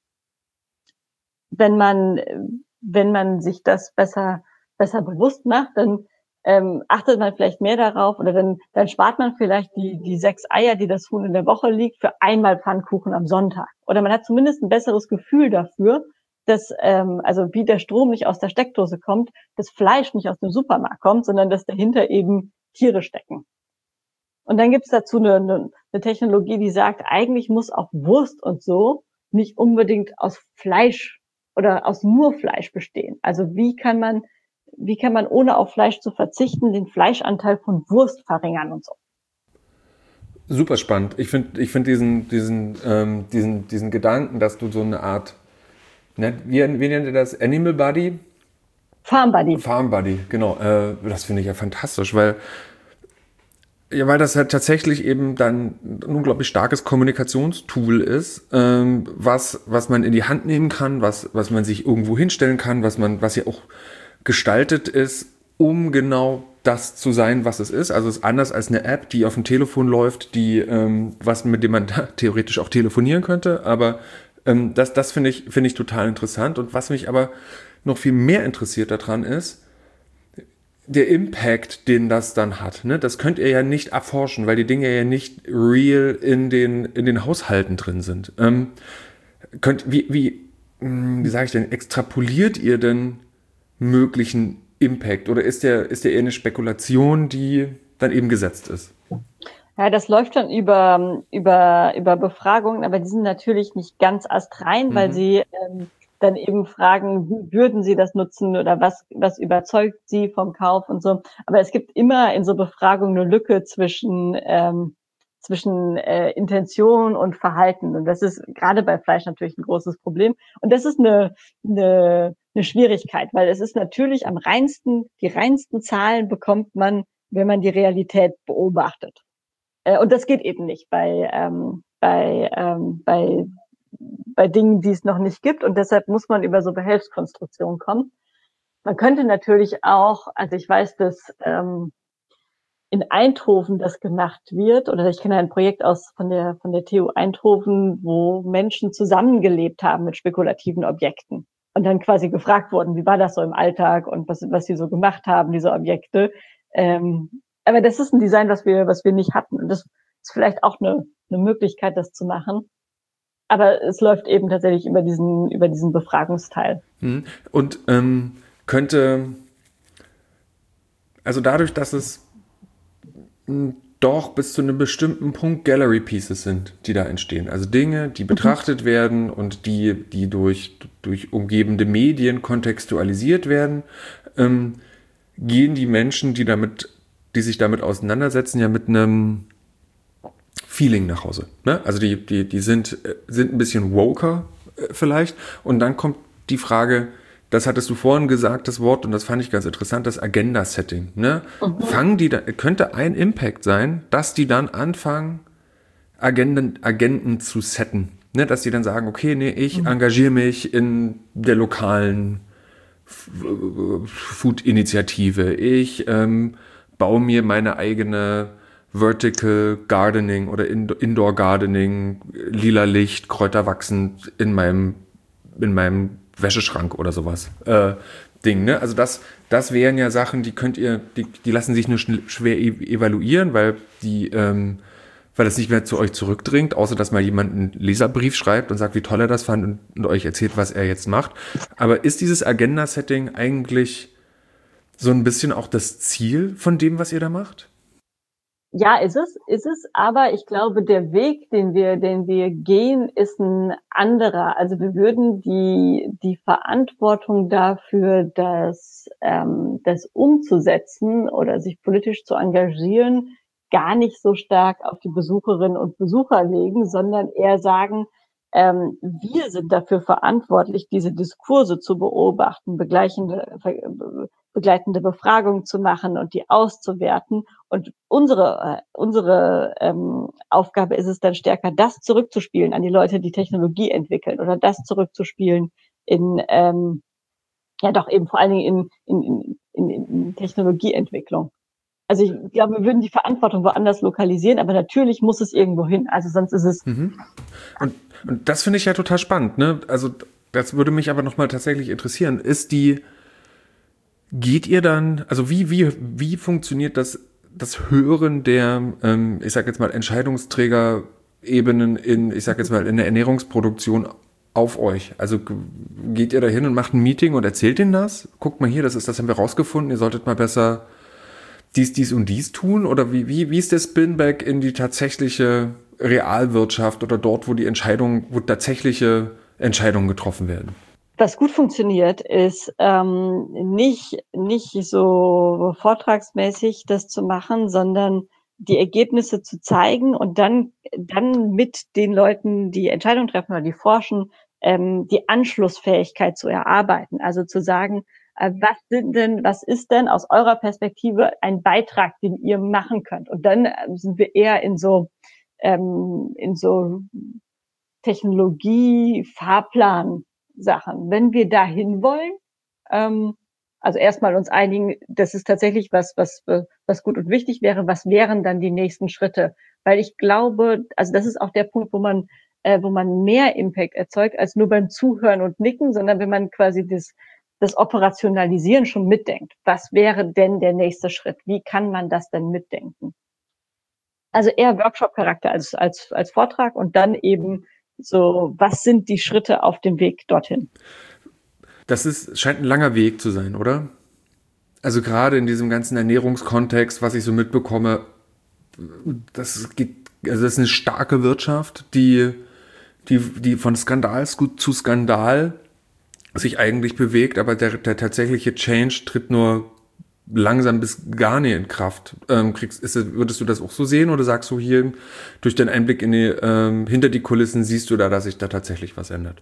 wenn man, wenn man sich das besser, besser bewusst macht, dann ähm, achtet man vielleicht mehr darauf oder dann, dann spart man vielleicht die, die sechs Eier, die das Huhn in der Woche liegt, für einmal Pfannkuchen am Sonntag. Oder man hat zumindest ein besseres Gefühl dafür, dass, ähm, also wie der Strom nicht aus der Steckdose kommt, das Fleisch nicht aus dem Supermarkt kommt, sondern dass dahinter eben Tiere stecken. Und dann gibt's dazu eine, eine, eine Technologie, die sagt, eigentlich muss auch Wurst und so nicht unbedingt aus Fleisch oder aus nur Fleisch bestehen. Also wie kann man, wie kann man ohne auf Fleisch zu verzichten, den Fleischanteil von Wurst verringern und so. Super spannend. Ich finde ich find diesen, diesen, ähm, diesen, diesen Gedanken, dass du so eine Art, ne, wie, wie nennt ihr das? Animal Buddy? Farm Buddy. Farm Buddy, genau. Äh, das finde ich ja fantastisch, weil, ja, weil das halt tatsächlich eben dann ein unglaublich starkes Kommunikationstool ist, ähm, was, was man in die Hand nehmen kann, was, was man sich irgendwo hinstellen kann, was man, was ja auch gestaltet ist, um genau das zu sein, was es ist. Also es ist anders als eine App, die auf dem Telefon läuft, die ähm, was mit dem man theoretisch auch telefonieren könnte. Aber ähm, das, das finde ich, finde ich total interessant. Und was mich aber noch viel mehr interessiert daran ist, der Impact, den das dann hat. Ne? Das könnt ihr ja nicht erforschen, weil die Dinge ja nicht real in den, in den Haushalten drin sind. Ähm, könnt, wie, wie, wie sage ich denn, extrapoliert ihr denn möglichen Impact? Oder ist der, ist der eher eine Spekulation, die dann eben gesetzt ist? Ja, das läuft schon über, über, über Befragungen, aber die sind natürlich nicht ganz astrein, mhm. weil sie ähm, dann eben fragen, wie würden sie das nutzen oder was, was überzeugt sie vom Kauf und so. Aber es gibt immer in so Befragungen eine Lücke zwischen, ähm, zwischen äh, Intention und Verhalten. Und das ist gerade bei Fleisch natürlich ein großes Problem. Und das ist eine, eine, eine Schwierigkeit, weil es ist natürlich am reinsten, die reinsten Zahlen bekommt man, wenn man die Realität beobachtet. Und das geht eben nicht bei, ähm, bei, ähm, bei, bei Dingen, die es noch nicht gibt. Und deshalb muss man über so Behelfskonstruktionen kommen. Man könnte natürlich auch, also ich weiß, dass ähm, in Eindhoven das gemacht wird, oder ich kenne ein Projekt aus von der, von der T U Eindhoven, wo Menschen zusammengelebt haben mit spekulativen Objekten. Und dann quasi gefragt wurden, wie war das so im Alltag und was, was sie so gemacht haben, diese Objekte. Ähm, aber das ist ein Design, was wir, was wir nicht hatten. Und das ist vielleicht auch eine, eine Möglichkeit, das zu machen. Aber es läuft eben tatsächlich über diesen, über diesen Befragungsteil. Und ähm, könnte, also dadurch, dass es doch bis zu einem bestimmten Punkt Gallery Pieces sind, die da entstehen. Also Dinge, die betrachtet mhm. werden und die, die durch, durch umgebende Medien kontextualisiert werden, ähm, gehen die Menschen, die damit, die sich damit auseinandersetzen, ja mit einem Feeling nach Hause. Ne? Also die, die, die sind, sind ein bisschen woker äh, vielleicht. Und dann kommt die Frage, das hattest du vorhin gesagt, das Wort, und das fand ich ganz interessant, das Agenda-Setting. Ne? Mhm. Fangen die da, könnte ein Impact sein, dass die dann anfangen, Agenden, Agenten zu setten. Ne? Dass die dann sagen, okay, nee, ich mhm. engagiere mich in der lokalen Food-Initiative. Ich ähm, baue mir meine eigene Vertical Gardening oder Indoor Gardening, lila Licht, Kräuter wachsen in meinem, in meinem Wäscheschrank oder sowas. Äh, Ding, ne? Also das, das wären ja Sachen, die könnt ihr, die, die lassen sich nur schwer evaluieren, weil die, ähm, weil das nicht mehr zu euch zurückdringt, außer dass mal jemand einen Leserbrief schreibt und sagt, wie toll er das fand und, und euch erzählt, was er jetzt macht. Aber ist dieses Agenda-Setting eigentlich so ein bisschen auch das Ziel von dem, was ihr da macht? Ja, ist es, ist es, aber ich glaube, der Weg, den wir, den wir gehen, ist ein anderer. Also wir würden die, die Verantwortung dafür, das, ähm, das umzusetzen oder sich politisch zu engagieren, gar nicht so stark auf die Besucherinnen und Besucher legen, sondern eher sagen, ähm, wir sind dafür verantwortlich, diese Diskurse zu beobachten, begleitende, begleitende Befragungen zu machen und die auszuwerten. Und unsere, äh, unsere ähm, Aufgabe ist es dann stärker, das zurückzuspielen an die Leute, die Technologie entwickeln oder das zurückzuspielen in, ähm, ja doch eben vor allen Dingen in, in, in, in Technologieentwicklung. Also ich glaube, wir würden die Verantwortung woanders lokalisieren, aber natürlich muss es irgendwo hin. Also sonst ist es... Mhm. Und, und das finde ich ja total spannend, ne? Also das würde mich aber nochmal tatsächlich interessieren. Ist die, geht ihr dann, also wie, wie, wie funktioniert das, das Hören der, ähm, ich sag jetzt mal, Entscheidungsträgerebenen in, ich sag jetzt mal, in der Ernährungsproduktion auf euch? Also geht ihr da hin und macht ein Meeting und erzählt ihnen das? Guckt mal hier, das ist, das haben wir rausgefunden, ihr solltet mal besser dies, dies und dies tun? Oder wie, wie, wie ist der Spinback in die tatsächliche Realwirtschaft oder dort, wo die Entscheidungen, wo tatsächliche Entscheidungen getroffen werden? Was gut funktioniert, ist ähm, nicht, nicht so vortragsmäßig das zu machen, sondern die Ergebnisse zu zeigen und dann, dann mit den Leuten, die Entscheidungen treffen oder die forschen, ähm, die Anschlussfähigkeit zu erarbeiten. Also zu sagen, äh, was sind denn, was ist denn aus eurer Perspektive ein Beitrag, den ihr machen könnt? Und dann äh, sind wir eher in so, ähm, in so Technologie, Fahrplan Sachen. Wenn wir dahin wollen, ähm, Also erstmal uns einigen, das ist tatsächlich was, was, was gut und wichtig wäre. Was wären dann die nächsten Schritte? Weil ich glaube, also das ist auch der Punkt, wo man, äh, wo man mehr Impact erzeugt als nur beim Zuhören und Nicken, sondern wenn man quasi das, das Operationalisieren schon mitdenkt. Was wäre denn der nächste Schritt? Wie kann man das denn mitdenken? Also eher Workshop-Charakter als, als, als Vortrag und dann eben so, was sind die Schritte auf dem Weg dorthin? Das ist, scheint ein langer Weg zu sein, oder? Also gerade in diesem ganzen Ernährungskontext, was ich so mitbekomme, das geht, also das ist eine starke Wirtschaft, die, die, die von Skandal zu Skandal sich eigentlich bewegt, aber der, der tatsächliche Change tritt nur langsam bis gar nicht in Kraft. Ähm, kriegst, ist, würdest du das auch so sehen oder sagst du hier durch den Einblick in die, ähm, hinter die Kulissen siehst du da, dass sich da tatsächlich was ändert?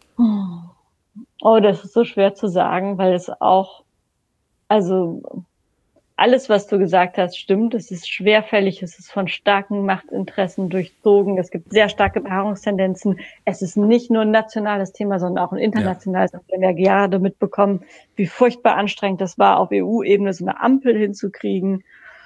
Oh, das ist so schwer zu sagen, weil es auch, also alles, was du gesagt hast, stimmt. Es ist schwerfällig, es ist von starken Machtinteressen durchzogen. Es gibt sehr starke Beharrungstendenzen. Es ist nicht nur ein nationales Thema, sondern auch ein internationales. Ja. Wir haben ja gerade mitbekommen, wie furchtbar anstrengend das war, auf E U-Ebene so eine Ampel hinzukriegen.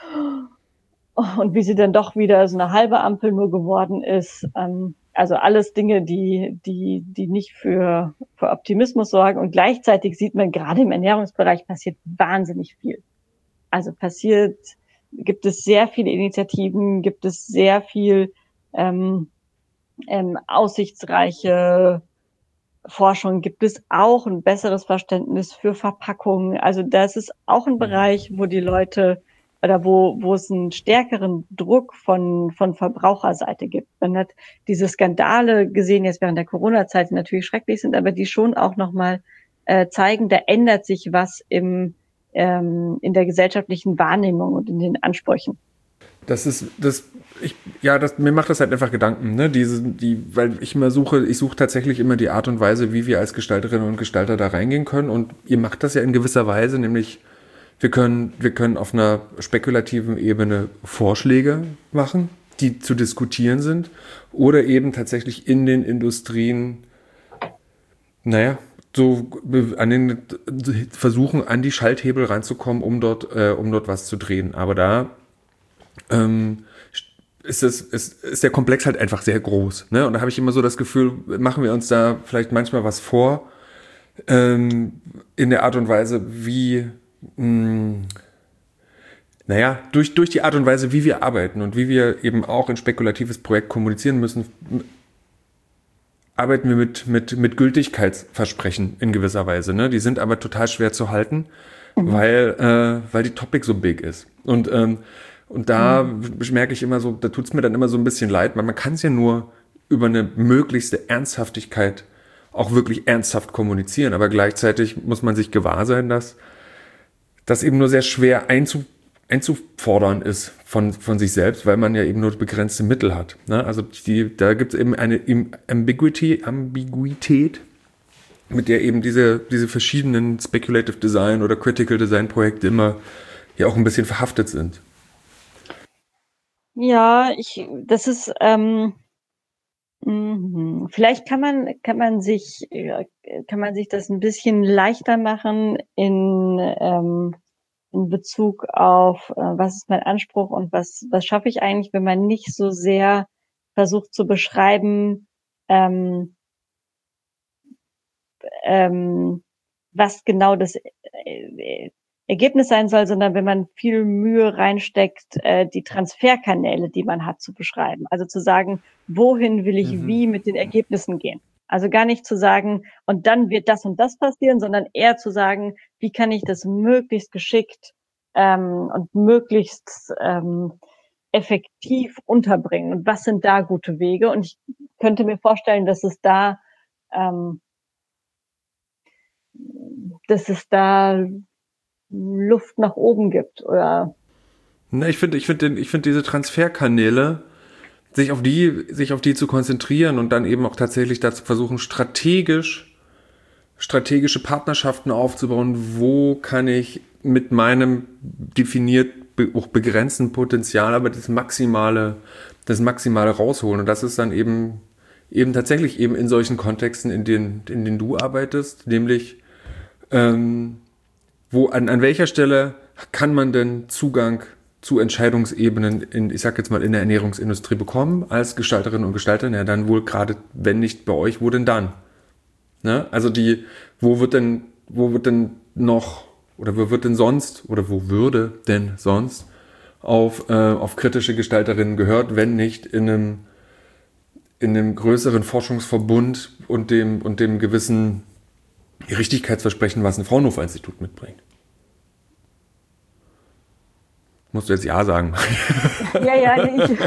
Und wie sie dann doch wieder so eine halbe Ampel nur geworden ist. Also alles Dinge, die, die, die nicht für, für Optimismus sorgen. Und gleichzeitig sieht man, gerade im Ernährungsbereich passiert wahnsinnig viel. Also passiert, gibt es sehr viele Initiativen, gibt es sehr viel ähm, ähm, aussichtsreiche Forschung, gibt es auch ein besseres Verständnis für Verpackungen. Also das ist auch ein Bereich, wo die Leute oder wo wo es einen stärkeren Druck von von Verbraucherseite gibt. Man hat diese Skandale gesehen jetzt während der Corona-Zeit, die natürlich schrecklich sind, aber die schon auch nochmal äh, zeigen, da ändert sich was im ähm, in der gesellschaftlichen Wahrnehmung und in den Ansprüchen. Das ist, das, ich, ja, das, mir macht das halt einfach Gedanken, ne, diese, die, weil ich immer suche, ich suche tatsächlich immer die Art und Weise, wie wir als Gestalterinnen und Gestalter da reingehen können und ihr macht das ja in gewisser Weise, nämlich wir können, wir können auf einer spekulativen Ebene Vorschläge machen, die zu diskutieren sind oder eben tatsächlich in den Industrien, naja, so an den versuchen, an die Schalthebel reinzukommen, um dort, äh, um dort was zu drehen. Aber da ähm, ist, es, ist, ist der Komplex halt einfach sehr groß. Ne? Und da habe ich immer so das Gefühl, machen wir uns da vielleicht manchmal was vor, ähm, in der Art und Weise, wie, mh, naja, durch, durch die Art und Weise, wie wir arbeiten und wie wir eben auch ein spekulatives Projekt kommunizieren müssen, arbeiten wir mit, mit, mit Gültigkeitsversprechen in gewisser Weise. Ne? Die sind aber total schwer zu halten, mhm. weil, äh, weil die Topic so big ist. Und, ähm, und da mhm. merke ich immer so, da tut es mir dann immer so ein bisschen leid, weil man kann es ja nur über eine möglichste Ernsthaftigkeit auch wirklich ernsthaft kommunizieren. Aber gleichzeitig muss man sich gewahr sein, dass das eben nur sehr schwer einzu, einzufordern ist von, von sich selbst, weil man ja eben nur begrenzte Mittel hat. Ne? Also die, da gibt es eben eine Ambiguity, Ambiguität, mit der eben diese, diese verschiedenen Speculative Design oder Critical Design Projekte immer ja auch ein bisschen verhaftet sind. Ja, ich, das ist, ähm, mh, vielleicht kann man, kann man sich, kann man sich das ein bisschen leichter machen in, ähm, in Bezug auf, äh, was ist mein Anspruch und was, was schaffe ich eigentlich, wenn man nicht so sehr versucht zu beschreiben, ähm, ähm, was genau das äh, Ergebnis sein soll, sondern wenn man viel Mühe reinsteckt, äh, die Transferkanäle, die man hat, zu beschreiben. Also zu sagen, wohin will ich mhm. wie mit den Ergebnissen gehen? Also gar nicht zu sagen, und dann wird das und das passieren, sondern eher zu sagen, wie kann ich das möglichst geschickt ähm, und möglichst ähm, effektiv unterbringen? Und was sind da gute Wege? Und ich könnte mir vorstellen, dass es da ähm, dass es da Luft nach oben gibt, oder? Na, ich finde, ich finde, ich finde diese Transferkanäle, sich auf die, sich auf die zu konzentrieren und dann eben auch tatsächlich dazu versuchen, strategisch, strategische Partnerschaften aufzubauen. Wo kann ich mit meinem definiert auch begrenzten Potenzial, aber das Maximale, das Maximale rausholen? Und das ist dann eben, eben tatsächlich eben in solchen Kontexten, in denen, in denen du arbeitest, nämlich, ähm, wo, an, an welcher Stelle kann man denn Zugang zu Entscheidungsebenen in, ich sag jetzt mal, in der Ernährungsindustrie bekommen als Gestalterinnen und Gestalter? Ja, dann wohl gerade, wenn nicht bei euch, wo denn dann? Ne? Also die, wo wird denn, wo wird denn noch, oder wo wird denn sonst, oder wo würde denn sonst auf, äh, auf kritische Gestalterinnen gehört, wenn nicht in einem, in einem größeren Forschungsverbund und dem, und dem gewissen Richtigkeitsversprechen, was ein Fraunhofer-Institut mitbringt? Musst du jetzt Ja sagen? Ja, ja, ich,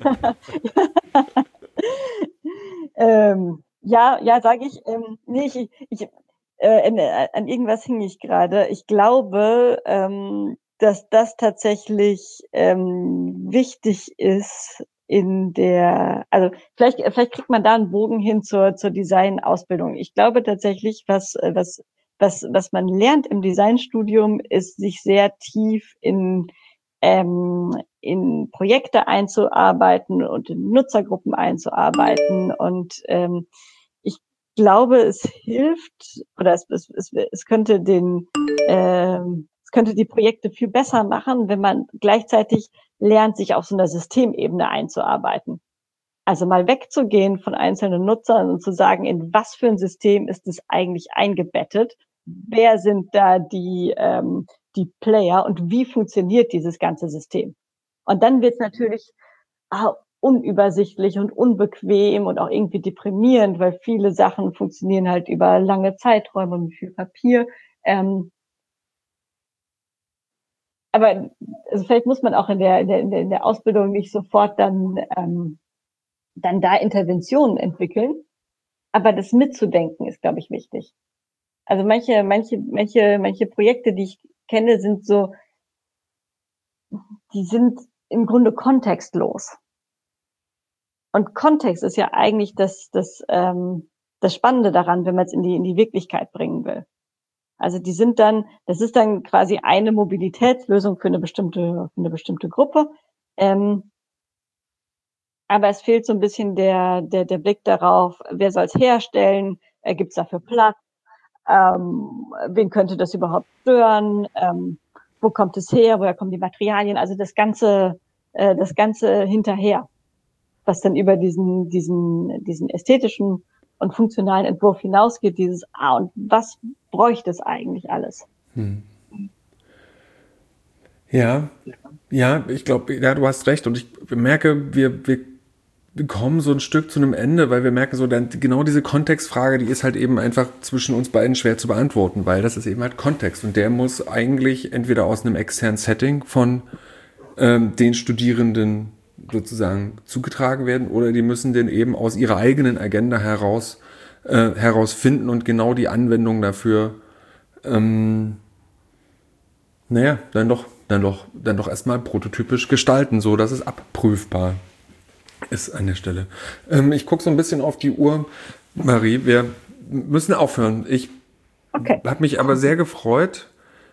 ähm, ja, ja, sage ich. Ähm, nee, ich, ich äh, an, an irgendwas hing ich gerade. Ich glaube, ähm, dass das tatsächlich ähm, wichtig ist in der, also vielleicht, vielleicht kriegt man da einen Bogen hin zur, zur Design-Ausbildung. Ich glaube tatsächlich, was, was, was, was man lernt im Designstudium, ist, sich sehr tief in ähm, in Projekte einzuarbeiten und in Nutzergruppen einzuarbeiten. Und ähm, ich glaube, es hilft oder es, es, es, es könnte den ähm, es könnte die Projekte viel besser machen, wenn man gleichzeitig lernt, sich auf so einer Systemebene einzuarbeiten. Also mal wegzugehen von einzelnen Nutzern und zu sagen, in was für ein System ist es eigentlich eingebettet? Wer sind da die, ähm, die Player und wie funktioniert dieses ganze System? Und dann wird es natürlich ah, unübersichtlich und unbequem und auch irgendwie deprimierend, weil viele Sachen funktionieren halt über lange Zeiträume mit viel Papier. Ähm, aber also vielleicht muss man auch in der, in der, in der Ausbildung nicht sofort dann, ähm, dann da Interventionen entwickeln. Aber das mitzudenken ist, glaube ich, wichtig. Also manche, manche, manche, manche Projekte, die ich kenne, sind so, die sind im Grunde kontextlos. Und Kontext ist ja eigentlich das, das, ähm, das Spannende daran, wenn man es in die, in die Wirklichkeit bringen will. Also die sind dann, das ist dann quasi eine Mobilitätslösung für eine bestimmte, für eine bestimmte Gruppe. Ähm, aber es fehlt so ein bisschen der, der, der Blick darauf, wer soll es herstellen, äh, gibt es dafür Platz, ähm, wen könnte das überhaupt stören, ähm, wo kommt es her, woher kommen die Materialien, also das ganze, äh, das ganze hinterher, was dann über diesen, diesen, diesen ästhetischen und funktionalen Entwurf hinausgeht, dieses, ah, und was bräuchte es eigentlich alles? Hm. Ja, ja, ich glaube, ja, du hast recht. Und ich merke, wir, wir kommen so ein Stück zu einem Ende, weil wir merken so, dann genau diese Kontextfrage, die ist halt eben einfach zwischen uns beiden schwer zu beantworten, weil das ist eben halt Kontext. Und der muss eigentlich entweder aus einem externen Setting von ähm, den Studierenden sozusagen zugetragen werden oder die müssen den eben aus ihrer eigenen Agenda heraus äh, herausfinden und genau die Anwendung dafür ähm, naja, dann doch, dann doch, dann doch erstmal prototypisch gestalten, so dass es abprüfbar ist an der Stelle. Ähm, ich gucke so ein bisschen auf die Uhr, Marie. Wir müssen aufhören. Ich Okay. habe mich aber sehr gefreut,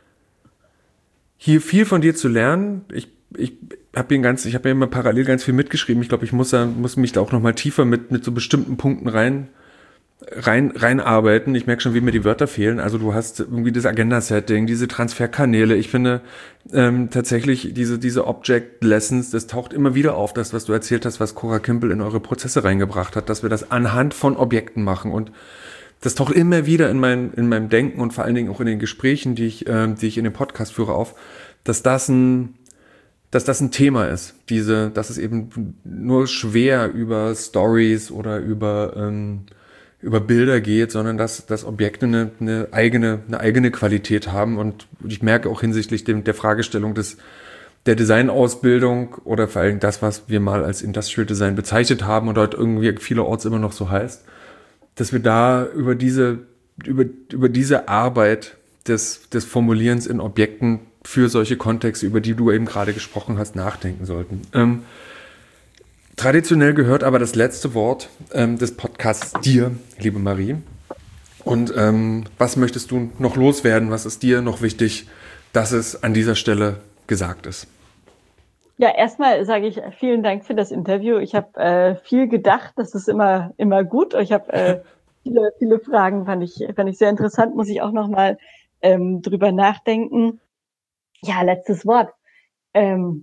hier viel von dir zu lernen. Ich, ich habe hier ganz, ich habe ja immer parallel ganz viel mitgeschrieben. Ich glaube, ich muss, da, muss mich da auch noch mal tiefer mit, mit so bestimmten Punkten rein rein reinarbeiten. Ich merke schon, wie mir die Wörter fehlen. Also du hast irgendwie das Agenda-Setting, diese Transferkanäle. Ich finde ähm, tatsächlich diese diese Object Lessons, das taucht immer wieder auf, das, was du erzählt hast, was Cora Kimball in eure Prozesse reingebracht hat, dass wir das anhand von Objekten machen. Und das taucht immer wieder in meinem in meinem Denken und vor allen Dingen auch in den Gesprächen, die ich ähm, die ich in dem Podcast führe, auf, dass das ein dass das ein Thema ist. Diese, dass es eben nur schwer über Stories oder über ähm, über Bilder geht, sondern dass, dass Objekte eine, eine eigene, eine eigene Qualität haben. Und ich merke auch hinsichtlich dem, der Fragestellung des, der Designausbildung oder vor allem das, was wir mal als Industrial Design bezeichnet haben und heute irgendwie vielerorts immer noch so heißt, dass wir da über diese, über, über diese Arbeit des, des Formulierens in Objekten für solche Kontexte, über die du eben gerade gesprochen hast, nachdenken sollten. Ähm, Traditionell gehört aber das letzte Wort ähm, des Podcasts dir, liebe Marie. Und ähm, was möchtest du noch loswerden? Was ist dir noch wichtig, dass es an dieser Stelle gesagt ist? Ja, erstmal sage ich vielen Dank für das Interview. Ich habe äh, viel gedacht, das ist immer immer gut. Ich habe äh, viele viele Fragen, fand ich fand ich sehr interessant. Muss ich auch noch mal ähm, drüber nachdenken. Ja, letztes Wort. Ähm,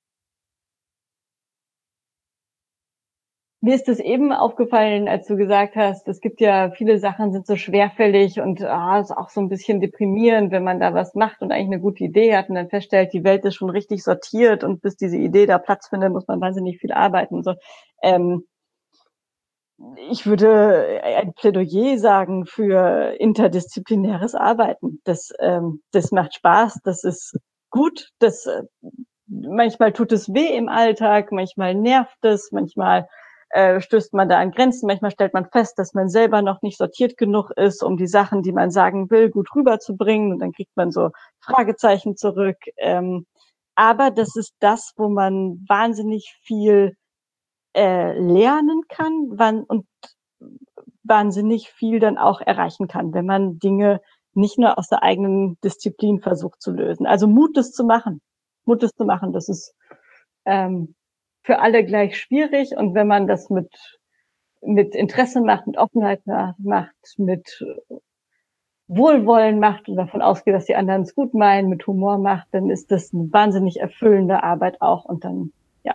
Mir ist es eben aufgefallen, als du gesagt hast, es gibt ja viele Sachen sind so schwerfällig und ah, ist auch so ein bisschen deprimierend, wenn man da was macht und eigentlich eine gute Idee hat und dann feststellt, die Welt ist schon richtig sortiert und bis diese Idee da Platz findet, muss man wahnsinnig viel arbeiten. So, ähm, ich würde ein Plädoyer sagen für interdisziplinäres Arbeiten. Das, ähm, das macht Spaß, das ist gut, das äh, manchmal tut es weh im Alltag, manchmal nervt es, manchmal äh, stößt man da an Grenzen, manchmal stellt man fest, dass man selber noch nicht sortiert genug ist, um die Sachen, die man sagen will, gut rüberzubringen und dann kriegt man so Fragezeichen zurück. Ähm, aber das ist das, wo man wahnsinnig viel äh, lernen kann wann, und wahnsinnig viel dann auch erreichen kann, wenn man Dinge nicht nur aus der eigenen Disziplin versucht zu lösen. Also Mut, das zu machen. Mut, das zu machen, das ist ähm, für alle gleich schwierig. Und wenn man das mit, mit Interesse macht, mit Offenheit macht, mit Wohlwollen macht und davon ausgeht, dass die anderen es gut meinen, mit Humor macht, dann ist das eine wahnsinnig erfüllende Arbeit auch. Und dann, ja.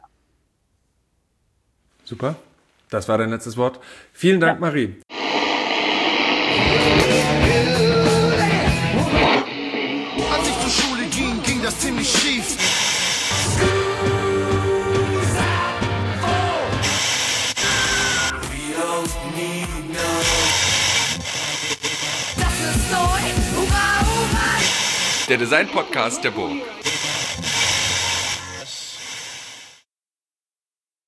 Super. Das war dein letztes Wort. Vielen Dank, ja. Marie. Als ich zur Schule ging, ging das ziemlich schief. Der Design-Podcast der Burg.